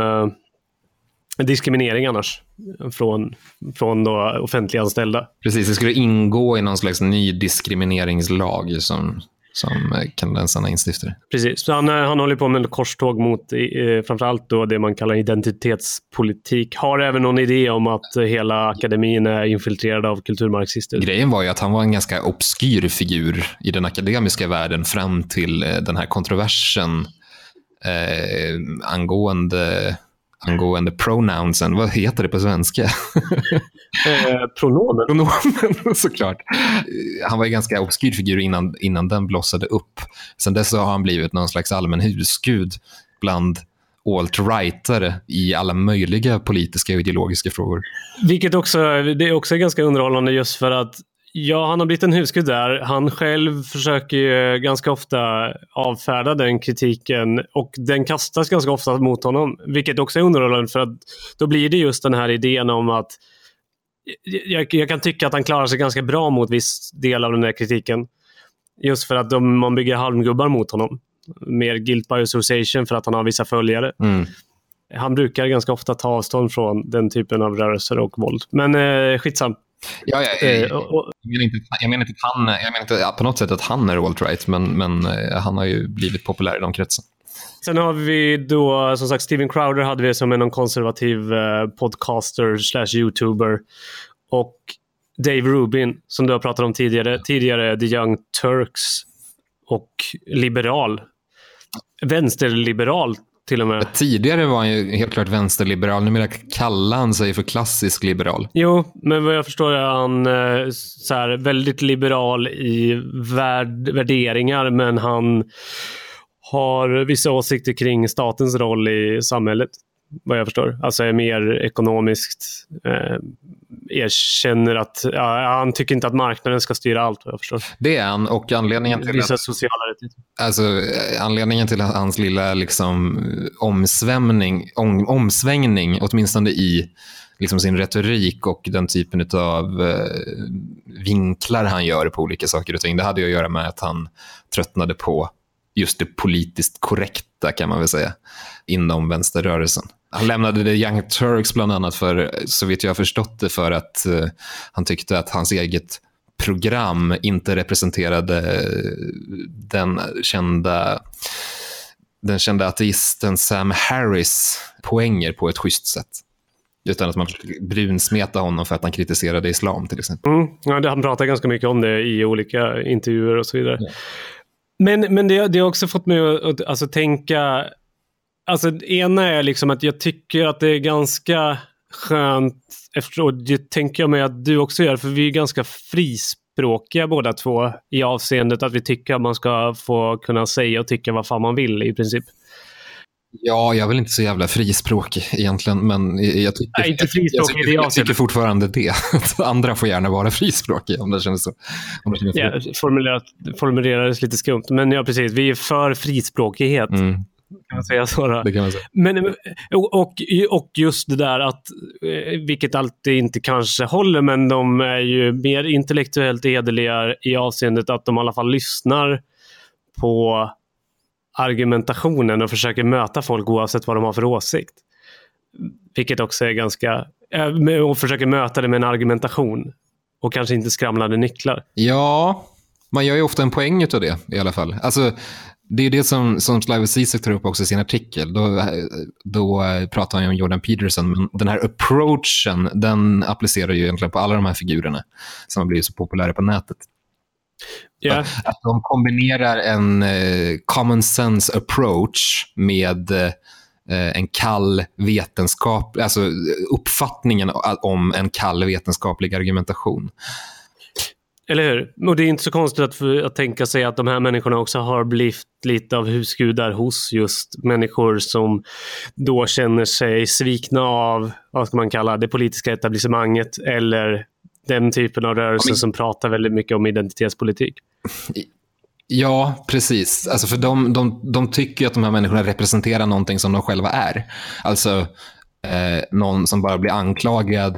diskriminering annars från då offentliga anställda. Precis, det skulle ingå i någon slags ny diskrimineringslag som kanadensarna instiftade. Precis, så han håller på med en korståg mot framförallt då det man kallar identitetspolitik. Har även någon idé om att hela akademin är infiltrerad av kulturmarxister. Grejen var ju att han var en ganska obskyr figur i den akademiska världen fram till den här kontroversen angående pronounsen. Vad heter det på svenska? Pronomen. Pronomen, såklart. Han var en ganska obskyr figur innan den blossade upp. Sen dess har han blivit någon slags allmän husgud bland alt-rightare i alla möjliga politiska och ideologiska frågor. Vilket också är ganska underhållande just för att han har blivit en husgud där. Han själv försöker ju ganska ofta avfärda den kritiken och den kastas ganska ofta mot honom. Vilket också är underhållande för att då blir det just den här idén om att jag kan tycka att han klarar sig ganska bra mot viss del av den här kritiken. Just för att man bygger halmgubbar mot honom. Mer guilt by association för att han har vissa följare. Han brukar ganska ofta ta avstånd från den typen av rörelser och våld. Men skitsam. Ja, jag menar inte på något sätt att han är alt-right, men han har ju blivit populär i de kretsen. Sen har vi då, som sagt, Steven Crowder hade vi som en konservativ podcaster / youtuber. Och Dave Rubin, som du har pratat om tidigare The Young Turks och liberal. Vänsterliberal till och med. Tidigare var han ju helt klart vänsterliberal. Numera kallar han sig för klassisk liberal. Jo, men vad jag förstår är han så här, väldigt liberal i värderingar, men han har vissa åsikter kring statens roll i samhället, vad jag förstår. Alltså är mer ekonomiskt, erkänner att han tycker inte att marknaden ska styra allt, vad jag förstår. Det är han, och anledningen till vissa sociala rättigheter. Alltså anledningen till hans lilla liksom omsvängning åtminstone i liksom sin retorik och den typen av vinklar han gör på olika saker och ting, det hade ju att göra med att han tröttnade på just det politiskt korrekta, kan man väl säga, inom vänsterrörelsen. Han lämnade The Young Turks bland annat för, så vitt jag har förstått det, för att han tyckte att hans eget program inte representerade den kända ateisten Sam Harris poänger på ett schysst sätt. Utan att man brunsmeta honom för att han kritiserade islam till exempel. Ja, han pratar ganska mycket om det i olika intervjuer och så vidare. Ja. Men det har också fått mig att alltså, tänka... Alltså, det ena är liksom att jag tycker att det är ganska skönt, och det tänker jag mig att du också gör, för vi är ganska frispråkiga båda två i avseendet att vi tycker att man ska få kunna säga och tycka vad fan man vill i princip. Ja, jag är väl inte så jävla frispråkig egentligen, men jag tycker fortfarande det. Andra får gärna vara frispråkiga om det känns så. Ja, formulerades lite skumt, men ja, precis. Vi är för frispråkighet. Kan man säga så då? Det kan man säga. Men, och just det där att, vilket alltid inte kanske håller, men de är ju mer intellektuellt hederliga i avseendet att de i alla fall lyssnar på argumentationen och försöker möta folk oavsett vad de har för åsikt. Vilket också är ganska... Och försöker möta det med en argumentation. Och kanske inte skramlade nycklar. Ja, man gör ju ofta en poäng av det i alla fall. Alltså, det är det som Slavoj Zizek tar upp också i sin artikel. Då pratar han ju om Jordan Peterson. Men den här approachen, den applicerar ju egentligen på alla de här figurerna som har blivit så populära på nätet. Yeah. Att de kombinerar en common sense approach med en kall vetenskap, alltså uppfattningen om en kall vetenskaplig argumentation. Eller hur? Och det är inte så konstigt att tänka sig att de här människorna också har blivit lite av husgudar hos just människor som då känner sig svikna av, vad ska man kalla det, politiska etablissemanget eller den typen av rörelser som pratar väldigt mycket om identitetspolitik. Ja, precis. Alltså för de tycker att de här människorna representerar någonting som de själva är. Alltså någon som bara blir anklagad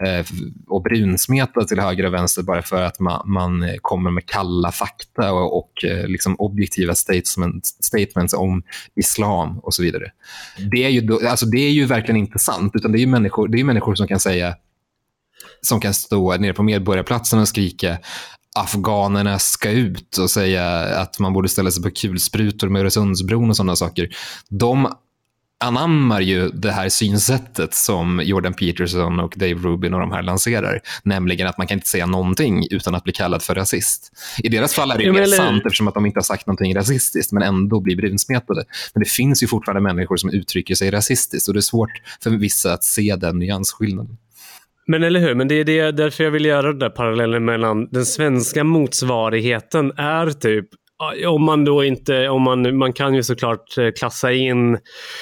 och brunsmetad till höger och vänster bara för att man kommer med kalla fakta och liksom objektiva statements om islam och så vidare. Det är ju verkligen inte sant, utan det är ju människor som kan säga, som kan stå nere på Medborgarplatsen och skrika afghanerna ska ut och säga att man borde ställa sig på kulsprutor med Öresundsbron och sådana saker. De anammar ju det här synsättet som Jordan Peterson och Dave Rubin och de här lanserar, nämligen att man kan inte säga någonting utan att bli kallad för rasist. I deras fall är det mer sant eftersom att de inte har sagt någonting rasistiskt men ändå blir brunsmetade. Men det finns ju fortfarande människor som uttrycker sig rasistiskt och det är svårt för vissa att se den nyansskillnaden. Men eller hur, men det är därför jag vill göra den där parallellen mellan den svenska motsvarigheten är typ, om man då inte, man kan ju såklart klassa in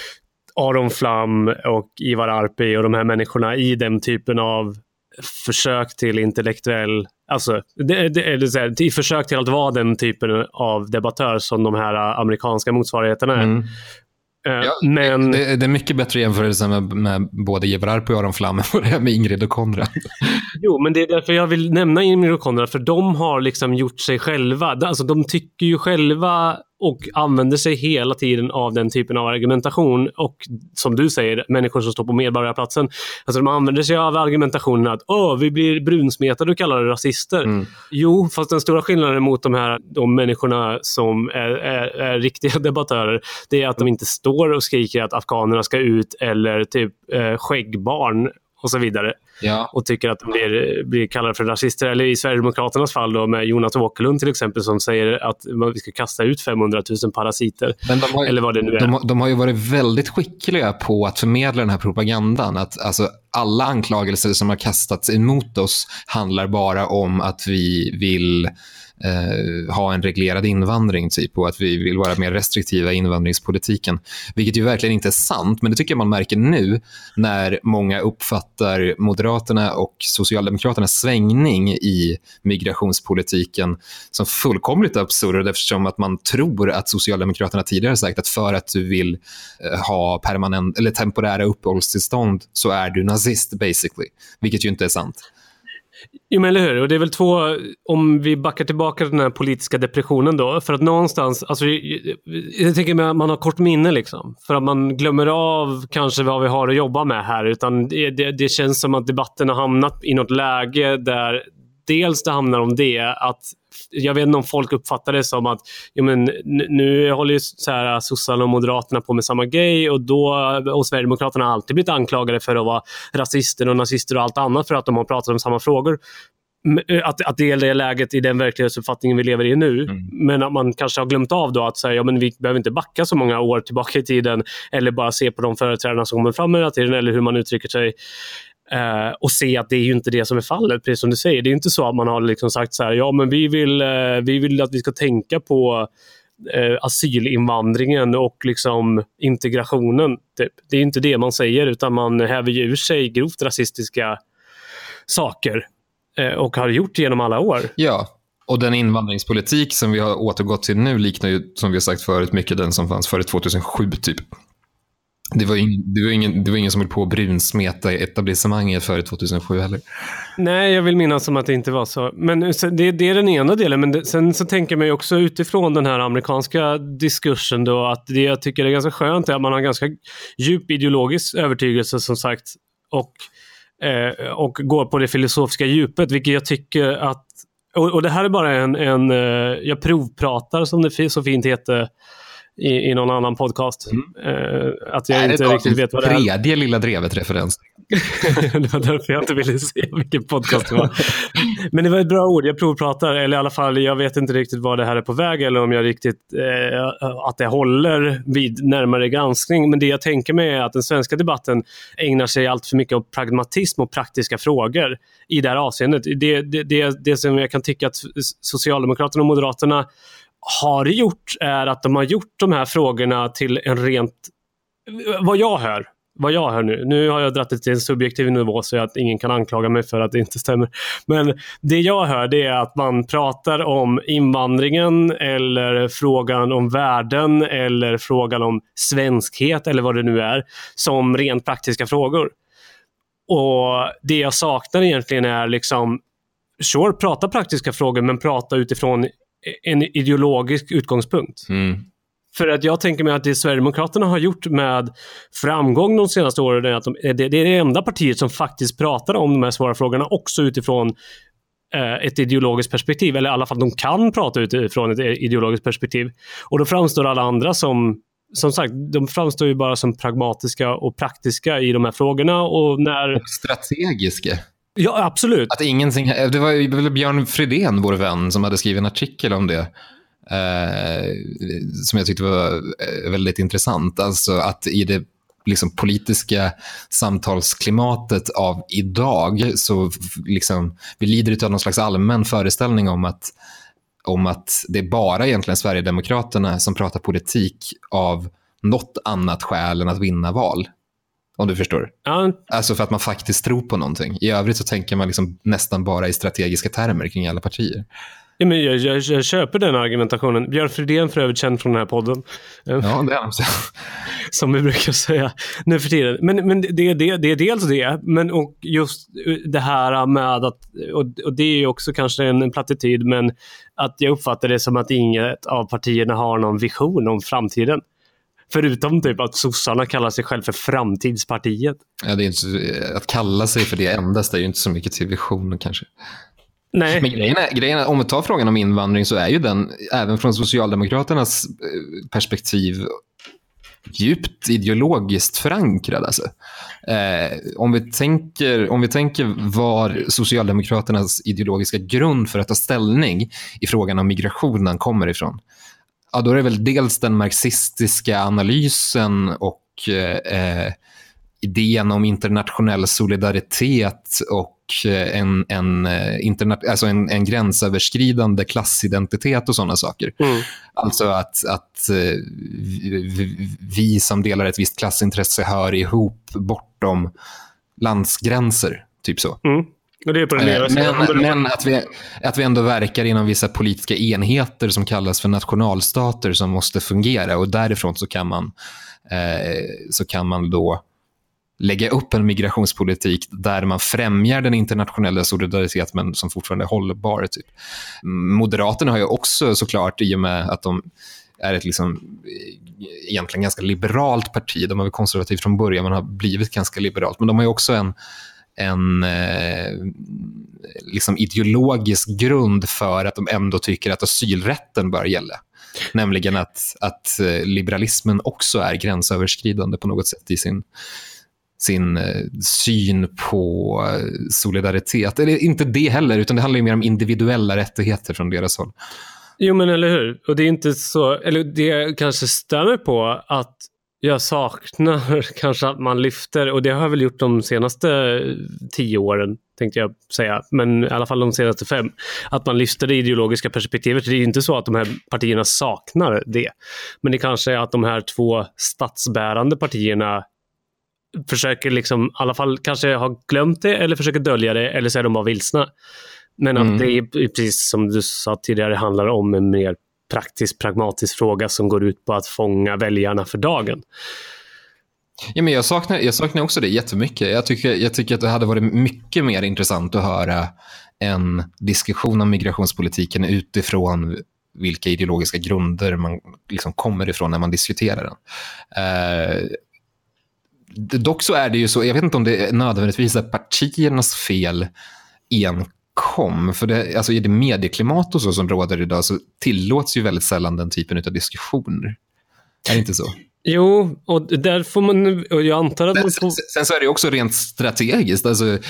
Aron Flam och Ivar Arpi och de här människorna i den typen av försök till intellektuell, alltså i försök till att vara den typen av debattör som de här amerikanska motsvarigheterna är. Ja, men det är mycket bättre jämförelse med både Ivar Arpi och Aron Flam och det med Ingrid och Konrad. Jo, men det är därför jag vill nämna Ingrid och Konrad, för de har liksom gjort sig själva. Alltså de tycker ju själva och använder sig hela tiden av den typen av argumentation. Och som du säger, människor som står på Medborgarplatsen, alltså de använder sig av argumentationen att vi blir brunsmetade och kallar det rasister. Jo, fast den stora skillnaden mot de människorna som är riktiga debattörer, det är att de inte står och skriker att afghanerna ska ut eller typ skäggbarn och så vidare. Ja. Och tycker att de blir kallade för rasister. Eller i Sverigedemokraternas fall då, med Jonas Åkerlund till exempel, som säger att vi ska kasta ut 500 000 parasiter. Men eller vad det nu är. De har ju varit väldigt skickliga på att förmedla den här propagandan. Att alltså, alla anklagelser som har kastats emot oss handlar bara om att vi vill ha en reglerad invandring typ, och att vi vill vara mer restriktiva i invandringspolitiken, vilket ju verkligen inte är sant, men det tycker jag man märker nu när många uppfattar Moderaterna och Socialdemokraternas svängning i migrationspolitiken som fullkomligt absurd, eftersom att man tror att Socialdemokraterna tidigare sagt att för att du vill ha permanent eller temporära uppehållstillstånd så är du nazist basically, vilket ju inte är sant. Jo, men eller hur? Och det är väl om vi backar tillbaka till den här politiska depressionen då, för att någonstans, alltså jag tänker att man har kort minne liksom, för att man glömmer av kanske vad vi har att jobba med här, utan det känns som att debatten har hamnat i något läge där dels det handlar om det, att jag vet inte om folk uppfattar det som att nu håller ju så här sossarna och moderaterna på med samma grej, och Sverigedemokraterna har alltid blivit anklagade för att vara rasister och nazister och allt annat för att de har pratat om samma frågor. Att det är det läget i den verklighetsuppfattningen vi lever i nu. Men att man kanske har glömt av då att säga, vi behöver inte backa så många år tillbaka i tiden, eller bara se på de företrädarna som kommer fram hela tiden, eller hur man uttrycker sig, och se att det är ju inte det som är fallet, precis som du säger. Det är inte så att man har liksom sagt så här, men vi vill att vi ska tänka på asylinvandringen och liksom integrationen typ. Det är inte det man säger, utan man häver ju ur sig grovt rasistiska saker. Och har gjort genom alla år. Ja, och den invandringspolitik som vi har återgått till nu liknar ju, som vi har sagt förut, mycket den som fanns före 2007 typ. Det var ingen som höll på att brunsmeta etablissemanget före 2007 heller. Nej, jag vill minnas som att det inte var så. Men det är den ena delen. Men sen så tänker man ju också utifrån den här amerikanska diskursen då, att det jag tycker är ganska skönt är att man har en ganska djup ideologisk övertygelse, som sagt, och går på det filosofiska djupet, vilket jag tycker att, och det här är bara en jag provpratar, som det så fint heter i någon annan podcast. Att jag inte riktigt vet vad det är. Tredje Lilla Drevet-referens. Det var därför jag inte ville se vilken podcast det var. Men det var ett bra ord, jag provpratar, eller i alla fall, jag vet inte riktigt vad det här är på väg, eller om jag riktigt att det håller vid närmare granskning. Men det jag tänker mig är att den svenska debatten ägnar sig allt för mycket åt pragmatism och praktiska frågor i det här avseendet. Det som jag kan tycka att Socialdemokraterna och Moderaterna har gjort är att de har gjort de här frågorna till en rent, vad jag hör nu har jag dratt det till en subjektiv nivå så att ingen kan anklaga mig för att det inte stämmer. Men det jag hör, det är att man pratar om invandringen, eller frågan om värden, eller frågan om svenskhet, eller vad det nu är, som rent praktiska frågor. Och det jag saknar egentligen är liksom, prata praktiska frågor, men prata utifrån en ideologisk utgångspunkt. För att jag tänker mig att det Sverigedemokraterna har gjort med framgång de senaste åren är att det är det enda partiet som faktiskt pratar om de här svåra frågorna också utifrån ett ideologiskt perspektiv, eller i alla fall de kan prata utifrån ett ideologiskt perspektiv. Och då framstår alla andra som sagt, de framstår ju bara som pragmatiska och praktiska i de här frågorna, och strategiska. Ja, absolut. Att ingenting, det var ju Björn Fridén, vår vän, som hade skrivit en artikel om det. Som jag tyckte var väldigt intressant. Alltså att i det liksom politiska samtalsklimatet av idag, så liksom, vi lider av någon slags allmän föreställning om att det är bara egentligen Sverigedemokraterna som pratar politik av något annat skäl än att vinna val. Om du förstår. Alltså för att man faktiskt tror på någonting. I övrigt så tänker man liksom nästan bara i strategiska termer kring alla partier. Ja, men jag köper den argumentationen. Björn Fridén för övrigt känd från den här podden. Ja, det är han. Som vi brukar säga nu för tiden. Men det är dels det. Men och just det här med att, och det är ju också kanske en plattityd, men att jag uppfattar det som att inget av partierna har någon vision om framtiden. Förutom typ att sossarna kallar sig själv för framtidspartiet. Ja, det är inte, att kalla sig för det endast är ju inte så mycket till vision kanske. Nej. Men grejen är, om vi tar frågan om invandring, så är ju den, även från Socialdemokraternas perspektiv, djupt ideologiskt förankrad. Alltså. Om vi tänker var Socialdemokraternas ideologiska grund för att ta ställning i frågan om migrationen kommer ifrån. Ja, då är det väl dels den marxistiska analysen och idén om internationell solidaritet och en gränsöverskridande klassidentitet och sådana saker. Alltså att vi som delar ett visst klassintresse hör ihop bortom landsgränser, typ så. Och det är på den men att vi ändå verkar inom vissa politiska enheter som kallas för nationalstater som måste fungera, och därifrån så kan man då lägga upp en migrationspolitik där man främjar den internationella solidariteten, men som fortfarande är hållbar. Typ. Moderaterna har ju också såklart, i och med att de är ett liksom egentligen ganska liberalt parti, de har varit konservativt från början men har blivit ganska liberalt, men de har ju också en liksom ideologisk grund för att de ändå tycker att asylrätten bör gälla. Nämligen att liberalismen också är gränsöverskridande på något sätt i sin syn på solidaritet. Eller inte det heller, utan det handlar ju mer om individuella rättigheter från deras håll. Jo, men eller hur? Och det är inte så, eller det kanske stämmer på att jag saknar kanske att man lyfter, och det har jag väl gjort de senaste 10 åren, tänkte jag säga, men i alla fall de senaste 5, att man lyfter det ideologiska perspektivet. Det är inte så att de här partierna saknar det, men det kanske är att de här 2 statsbärande partierna försöker liksom, i alla fall kanske har glömt det, eller försöker dölja det, eller så är de bara vilsna. Men att det är, precis som du sa tidigare, handlar om en mer pragmatisk fråga som går ut på att fånga väljarna för dagen. Ja, men jag saknar också det jättemycket. Jag tycker att det hade varit mycket mer intressant att höra en diskussion om migrationspolitiken utifrån vilka ideologiska grunder man liksom kommer ifrån när man diskuterar den. Dock så är det ju så, jag vet inte om det är nödvändigtvis att partiernas fel enkom, för det, alltså i det medieklimat och så som råder idag så tillåts ju väldigt sällan den typen av diskussioner. Är det inte så? Jo, och där får man, och jag antar att man får... Sen så är det också rent strategiskt, alltså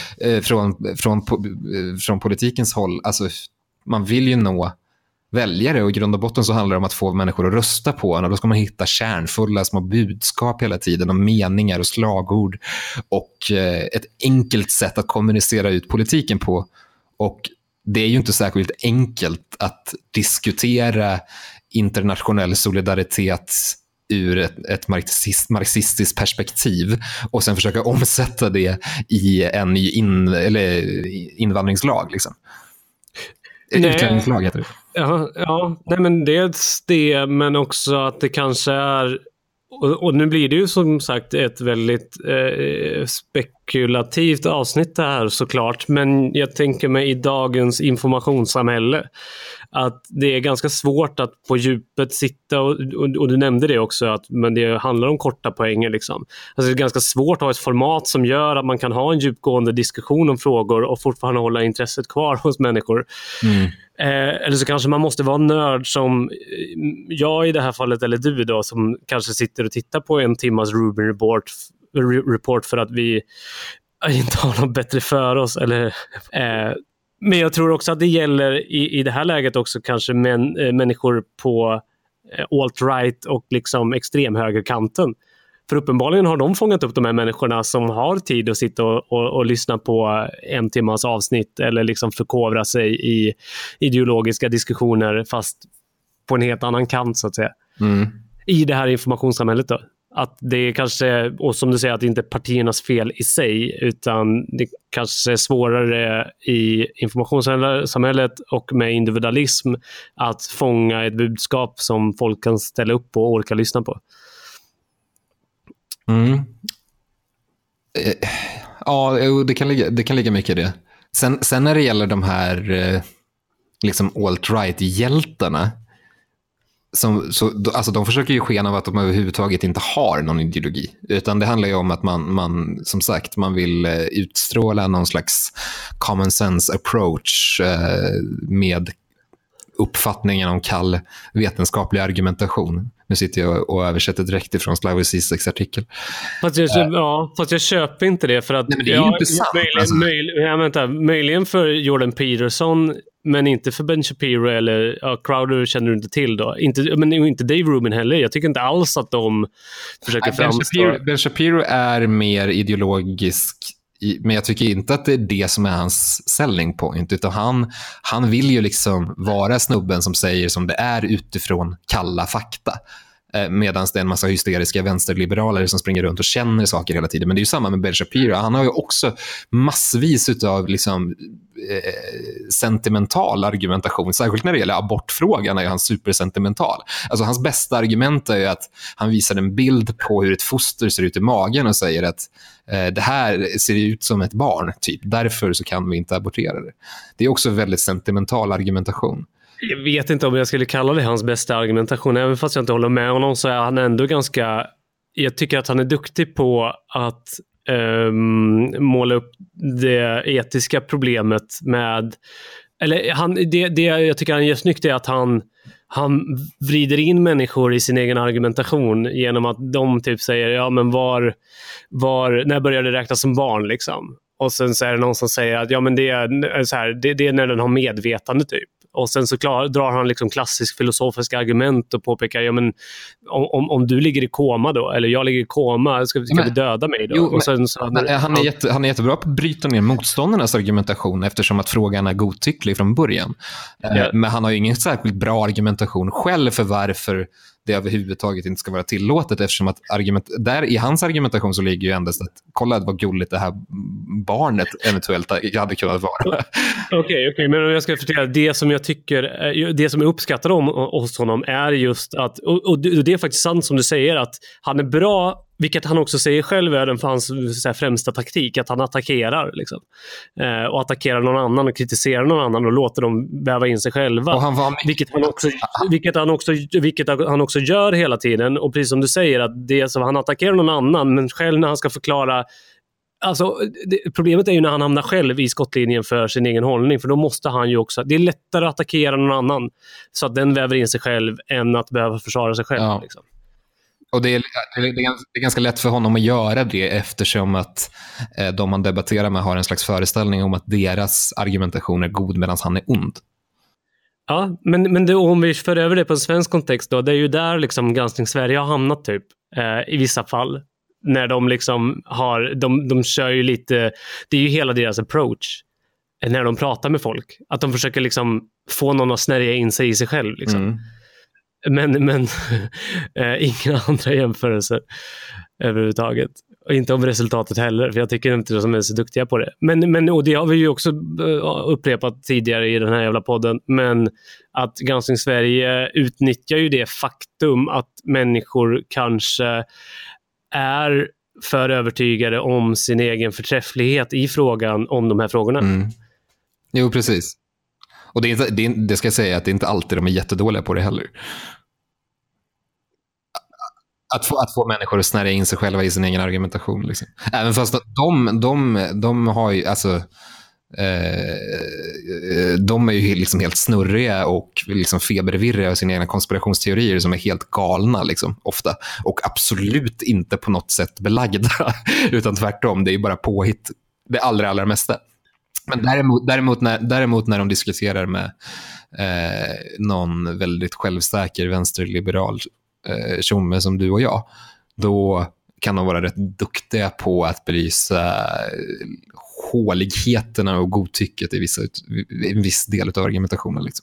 från politikens håll, alltså man vill ju nå väljare, och i grund och botten så handlar det om att få människor att rösta på en, och då ska man hitta kärnfulla små budskap hela tiden, och meningar och slagord och ett enkelt sätt att kommunicera ut politiken på. Och det är ju inte särskilt enkelt att diskutera internationell solidaritet ur ett marxistiskt perspektiv och sen försöka omsätta det i en ny invandringslag liksom. Utlänningslag heter det. Ja, nej, men dels det, men också att det kanske är, och nu blir det ju som sagt ett väldigt spekulativt avsnitt det här såklart, men jag tänker mig i dagens informationssamhälle att det är ganska svårt att på djupet sitta och du nämnde det också, att men det handlar om korta poänger liksom. Alltså det är ganska svårt att ha ett format som gör att man kan ha en djupgående diskussion om frågor och fortfarande hålla intresset kvar hos människor. Eller så kanske man måste vara nörd som jag i det här fallet, eller du då, som kanske sitter och tittar på en timmas Rubin report för att vi inte har något bättre för oss, eller men jag tror också att det gäller i det här läget också kanske människor på alt-right och liksom extremhögerkanten. För uppenbarligen har de fångat upp de här människorna som har tid att sitta och lyssna på en timmas avsnitt eller liksom förkovra sig i ideologiska diskussioner, fast på en helt annan kant så att säga. I det här informationssamhället då. Att det är kanske, och som du säger, att det inte är partiernas fel i sig, utan det kanske är svårare i informationssamhället och med individualism att fånga ett budskap som folk kan ställa upp på och orka lyssna på. Ja, det kan ligga mycket i det. Sen när det gäller de här liksom alt-right-hjältarna, alltså de försöker ju skena av att de överhuvudtaget inte har någon ideologi, utan det handlar ju om att man som sagt, man vill utstråla någon slags common sense approach med uppfattningen om kall vetenskaplig argumentation. Nu sitter jag och översätter direkt ifrån Slavoj Zizeks artikel. Fast jag köper inte det, för att nej, men det är ju inte sant. Möjligen för Jordan Peterson, men inte för Ben Shapiro eller Crowder känner du inte till då. Men inte Dave Rubin heller. Jag tycker inte alls att de försöker framstå. Ben Shapiro är mer ideologisk, men jag tycker inte att det är det som är hans selling point, utan han vill ju liksom vara snubben som säger som det är utifrån kalla fakta. Medan det är en massa hysteriska vänsterliberaler som springer runt och känner saker hela tiden. Men det är ju samma med Ben Shapiro. Han har ju också massvis av liksom, sentimental argumentation. Särskilt när det gäller abortfrågan är han supersentimental. Alltså hans bästa argument är ju att han visar en bild på hur ett foster ser ut i magen och säger att det här ser ut som ett barn, typ. Därför så kan vi inte abortera det. Det är också väldigt sentimental argumentation. Jag vet inte om jag skulle kalla det hans bästa argumentation. Även fast jag inte håller med honom så är han ändå ganska... Jag tycker att han är duktig på att måla upp det etiska problemet med... Eller det jag tycker han gör snyggt är att han vrider in människor i sin egen argumentation genom att de typ säger, ja men när började det räknas som barn liksom? Och sen så är det någon som säger att ja men det är så här, det är när den har medvetande typ. Och sen så drar han liksom klassisk filosofiska argument och påpekar, ja men om du ligger i koma då, eller jag ligger i koma, ska vi döda mig då? Jo, och sen han är jättebra på att bryta ner motståndarnas argumentation eftersom att frågan är godtycklig från början. Men han har ju ingen särskilt bra argumentation själv för varför det överhuvudtaget inte ska vara tillåtet, eftersom att där i hans argumentation så ligger ju endast att kolla vad gulligt det här barnet eventuellt hade kunnat vara. Okej, men om jag ska förtälla det som jag tycker, det som jag uppskattar hos honom är just att, och det är faktiskt sant som du säger, att han är bra, vilket han också säger själv är den för hans så här, främsta taktik, att han attackerar liksom. Och attackerar någon annan och kritiserar någon annan och låter dem väva in sig själva. Och vilket han också gör hela tiden. Och precis som du säger, att det som han attackerar någon annan, men själv när han ska förklara, alltså problemet är ju när han hamnar själv i skottlinjen för sin egen hållning, för då måste han ju också, det är lättare att attackera någon annan så att den väver in sig själv än att behöva försvara sig själv liksom. Och det är ganska lätt för honom att göra det eftersom att de man debatterar med har en slags föreställning om att deras argumentation är god medan han är ond. Ja, men det, om vi för över det på en svensk kontext då, det är ju där liksom Granskning Sverige har hamnat typ i vissa fall. När de liksom har, de kör ju lite, det är ju hela deras approach när de pratar med folk. Att de försöker liksom få någon att snärja in sig i sig själv liksom. Men inga andra jämförelser överhuvudtaget. Och inte om resultatet heller, för jag tycker inte att de är så duktiga på det. Men och det har vi ju också upprepat tidigare i den här jävla podden. Men att Granskning Sverige utnyttjar ju det faktum att människor kanske är för övertygade om sin egen förträfflighet i frågan om de här frågorna. Jo, precis. Och det ska jag säga att det är inte alltid de är jättedåliga på det heller. Att få människor att snärja in sig själva i sin egen argumentation. Liksom. Även fast de har ju, alltså, de är ju liksom helt snurriga och liksom febervirriga av sina egna konspirationsteorier som är helt galna liksom, ofta. Och absolut inte på något sätt belagda. Utan tvärtom, det är ju bara påhitt det allra mesta. Men däremot när de diskuterar med någon väldigt självsäker vänsterliberal tjomme som du och jag, då kan de vara rätt duktiga på att belysa håligheterna och godtycket i en viss del av argumentationen. Liksom.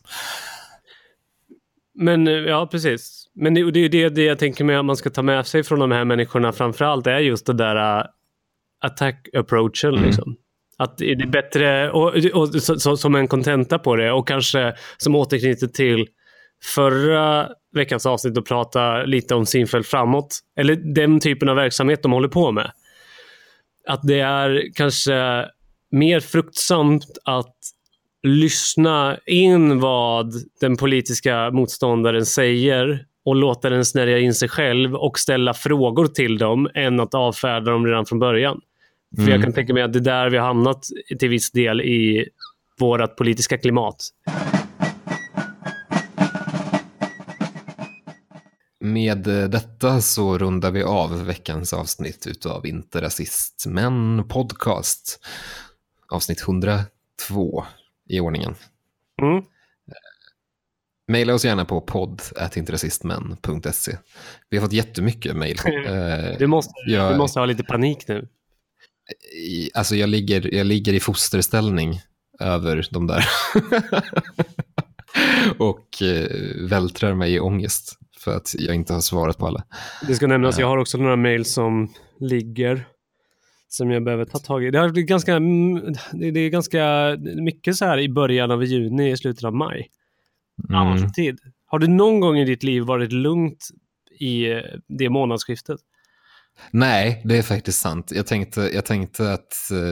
Men ja, precis. Men det är det jag tänker mig att man ska ta med sig från de här människorna framförallt, är just det där attack-approachen liksom. Att det är bättre och som en kontenta på det, och kanske som återknyter till förra veckans avsnitt och prata lite om Synfält framåt, eller den typen av verksamhet de håller på med. Att det är kanske mer fruktsamt att lyssna in vad den politiska motståndaren säger och låta den snärja in sig själv och ställa frågor till dem än att avfärda dem redan från början. För jag kan tänka mig att det är där vi har hamnat till viss del i vårat politiska klimat. Med detta så rundar vi av veckans avsnitt utav Inte rasist men podcast. Avsnitt 102 i ordningen. Maila oss gärna på podd@interrasistmän.se. Vi har fått jättemycket mejl. Du måste ha lite panik nu. Alltså jag ligger i fosterställning över de där. Och vältrar mig i ångest för att jag inte har svarat på alla. Det ska nämnas, jag har också några mejl som ligger som jag behöver ta tag i. Det är ganska mycket så här i början av juni, i slutet av maj. Alltid. Har du någon gång i ditt liv varit lugnt i det månadsskiftet? Nej, det är faktiskt sant. Jag tänkte att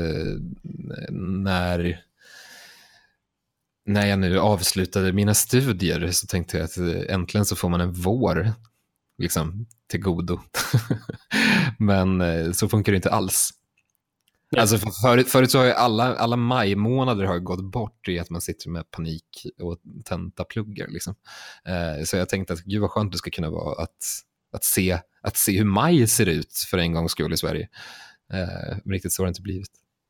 när jag nu avslutade mina studier så tänkte jag att äntligen så får man en vår liksom till godo. Men så funkar det inte alls. Alltså förut så har ju alla majmånader har gått bort i att man sitter med panik och tentapluggar liksom. Så jag tänkte att gud vad skönt det ska kunna vara att se hur maj ser ut för en gångs skull i Sverige. Riktigt så har det inte blivit.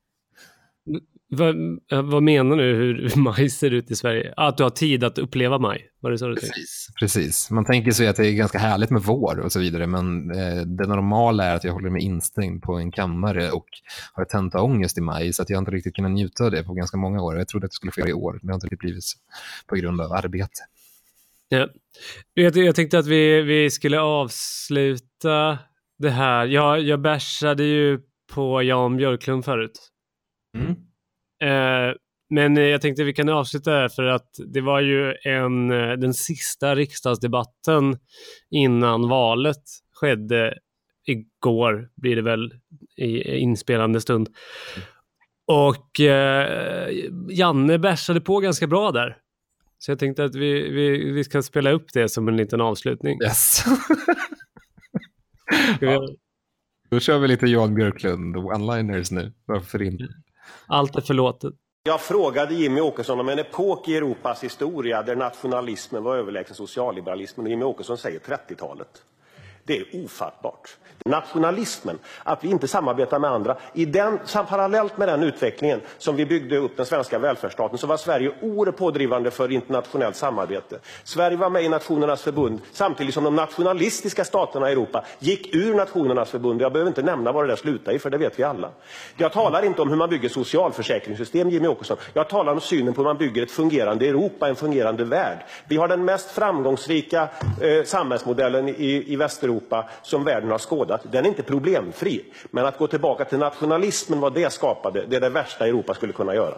Vad menar du hur maj ser ut i Sverige? Att du har tid att uppleva maj? Var det så du tänkte? Precis. Man tänker sig att det är ganska härligt med vår och så vidare, men det normala är att jag håller mig instängd på en kammare och har tentaångest i maj, så att jag inte riktigt kunnat njuta av det på ganska många år. Jag trodde att det skulle ske i år, men det har inte riktigt blivit så på grund av arbete. Ja. Jag tänkte att vi skulle avsluta det här. Jag bärsade ju på Jan Björklund förut. Men jag tänkte att vi kan avsluta här, för att det var ju den sista riksdagsdebatten innan valet skedde igår, blir det väl i inspelande stund. Och Janne bärsade på ganska bra där. Så jag tänkte att vi ska spela upp det som en liten avslutning. Yes. Då kör vi lite Jan Björklund och one-liners nu. Varför inte? Allt är förlåtet. Jag frågade Jimmy Åkesson om en epok i Europas historia där nationalismen var överlägsen socialliberalismen, och Jimmy Åkesson säger 30-talet. Det är ofattbart. Nationalismen, att vi inte samarbetar med andra. Parallellt med den utvecklingen som vi byggde upp den svenska välfärdsstaten, så var Sverige oerhört pådrivande för internationellt samarbete. Sverige var med i Nationernas förbund samtidigt som de nationalistiska staterna i Europa gick ur Nationernas förbund. Jag behöver inte nämna vad det där slutade i, för det vet vi alla. Jag talar inte om hur man bygger socialförsäkringssystem, Jimmy Åkesson. Jag talar om synen på hur man bygger ett fungerande Europa, en fungerande värld. Vi har den mest framgångsrika samhällsmodellen i Västeuropa som världen har skådat. Den är inte problemfri, men att gå tillbaka till nationalismen, vad det skapade, det är det värsta Europa skulle kunna göra.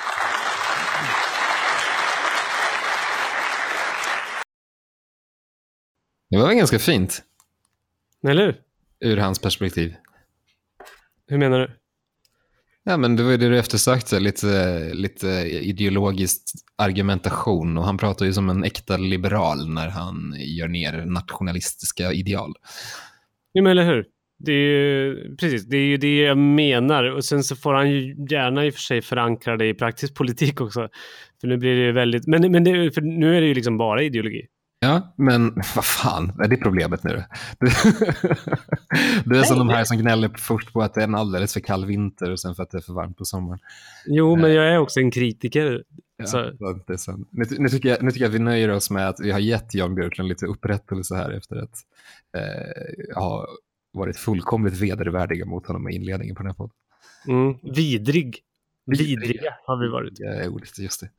Det var ganska fint. Eller hur? Ur hans perspektiv. Hur menar du? Ja, men det var ju det du eftersagt, lite ideologisk argumentation, och han pratar ju som en äkta liberal när han gör ner nationalistiska ideal. Ja, men eller hur? Det är ju det jag menar, och sen så får han ju gärna i och för sig förankra det i praktisk politik också, för nu blir det ju väldigt, för nu är det ju liksom bara ideologi. Ja, men vad fan, är det problemet nu? Det är som de här som gnäller först på att det är en alldeles för kall vinter och sen för att det är för varmt på sommaren. Jo, men jag är också en kritiker. Ja, så. Det är sant. Nu tycker jag att vi nöjer oss med att vi har gett Jan Björklund lite upprättelse här efter att ha varit fullkomligt vedervärdiga mot honom i inledningen på den här podden. Vidriga har vi varit. Ja, just det.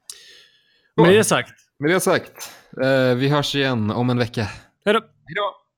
Med det sagt. Vi hörs igen om en vecka. Hej då. Hej då.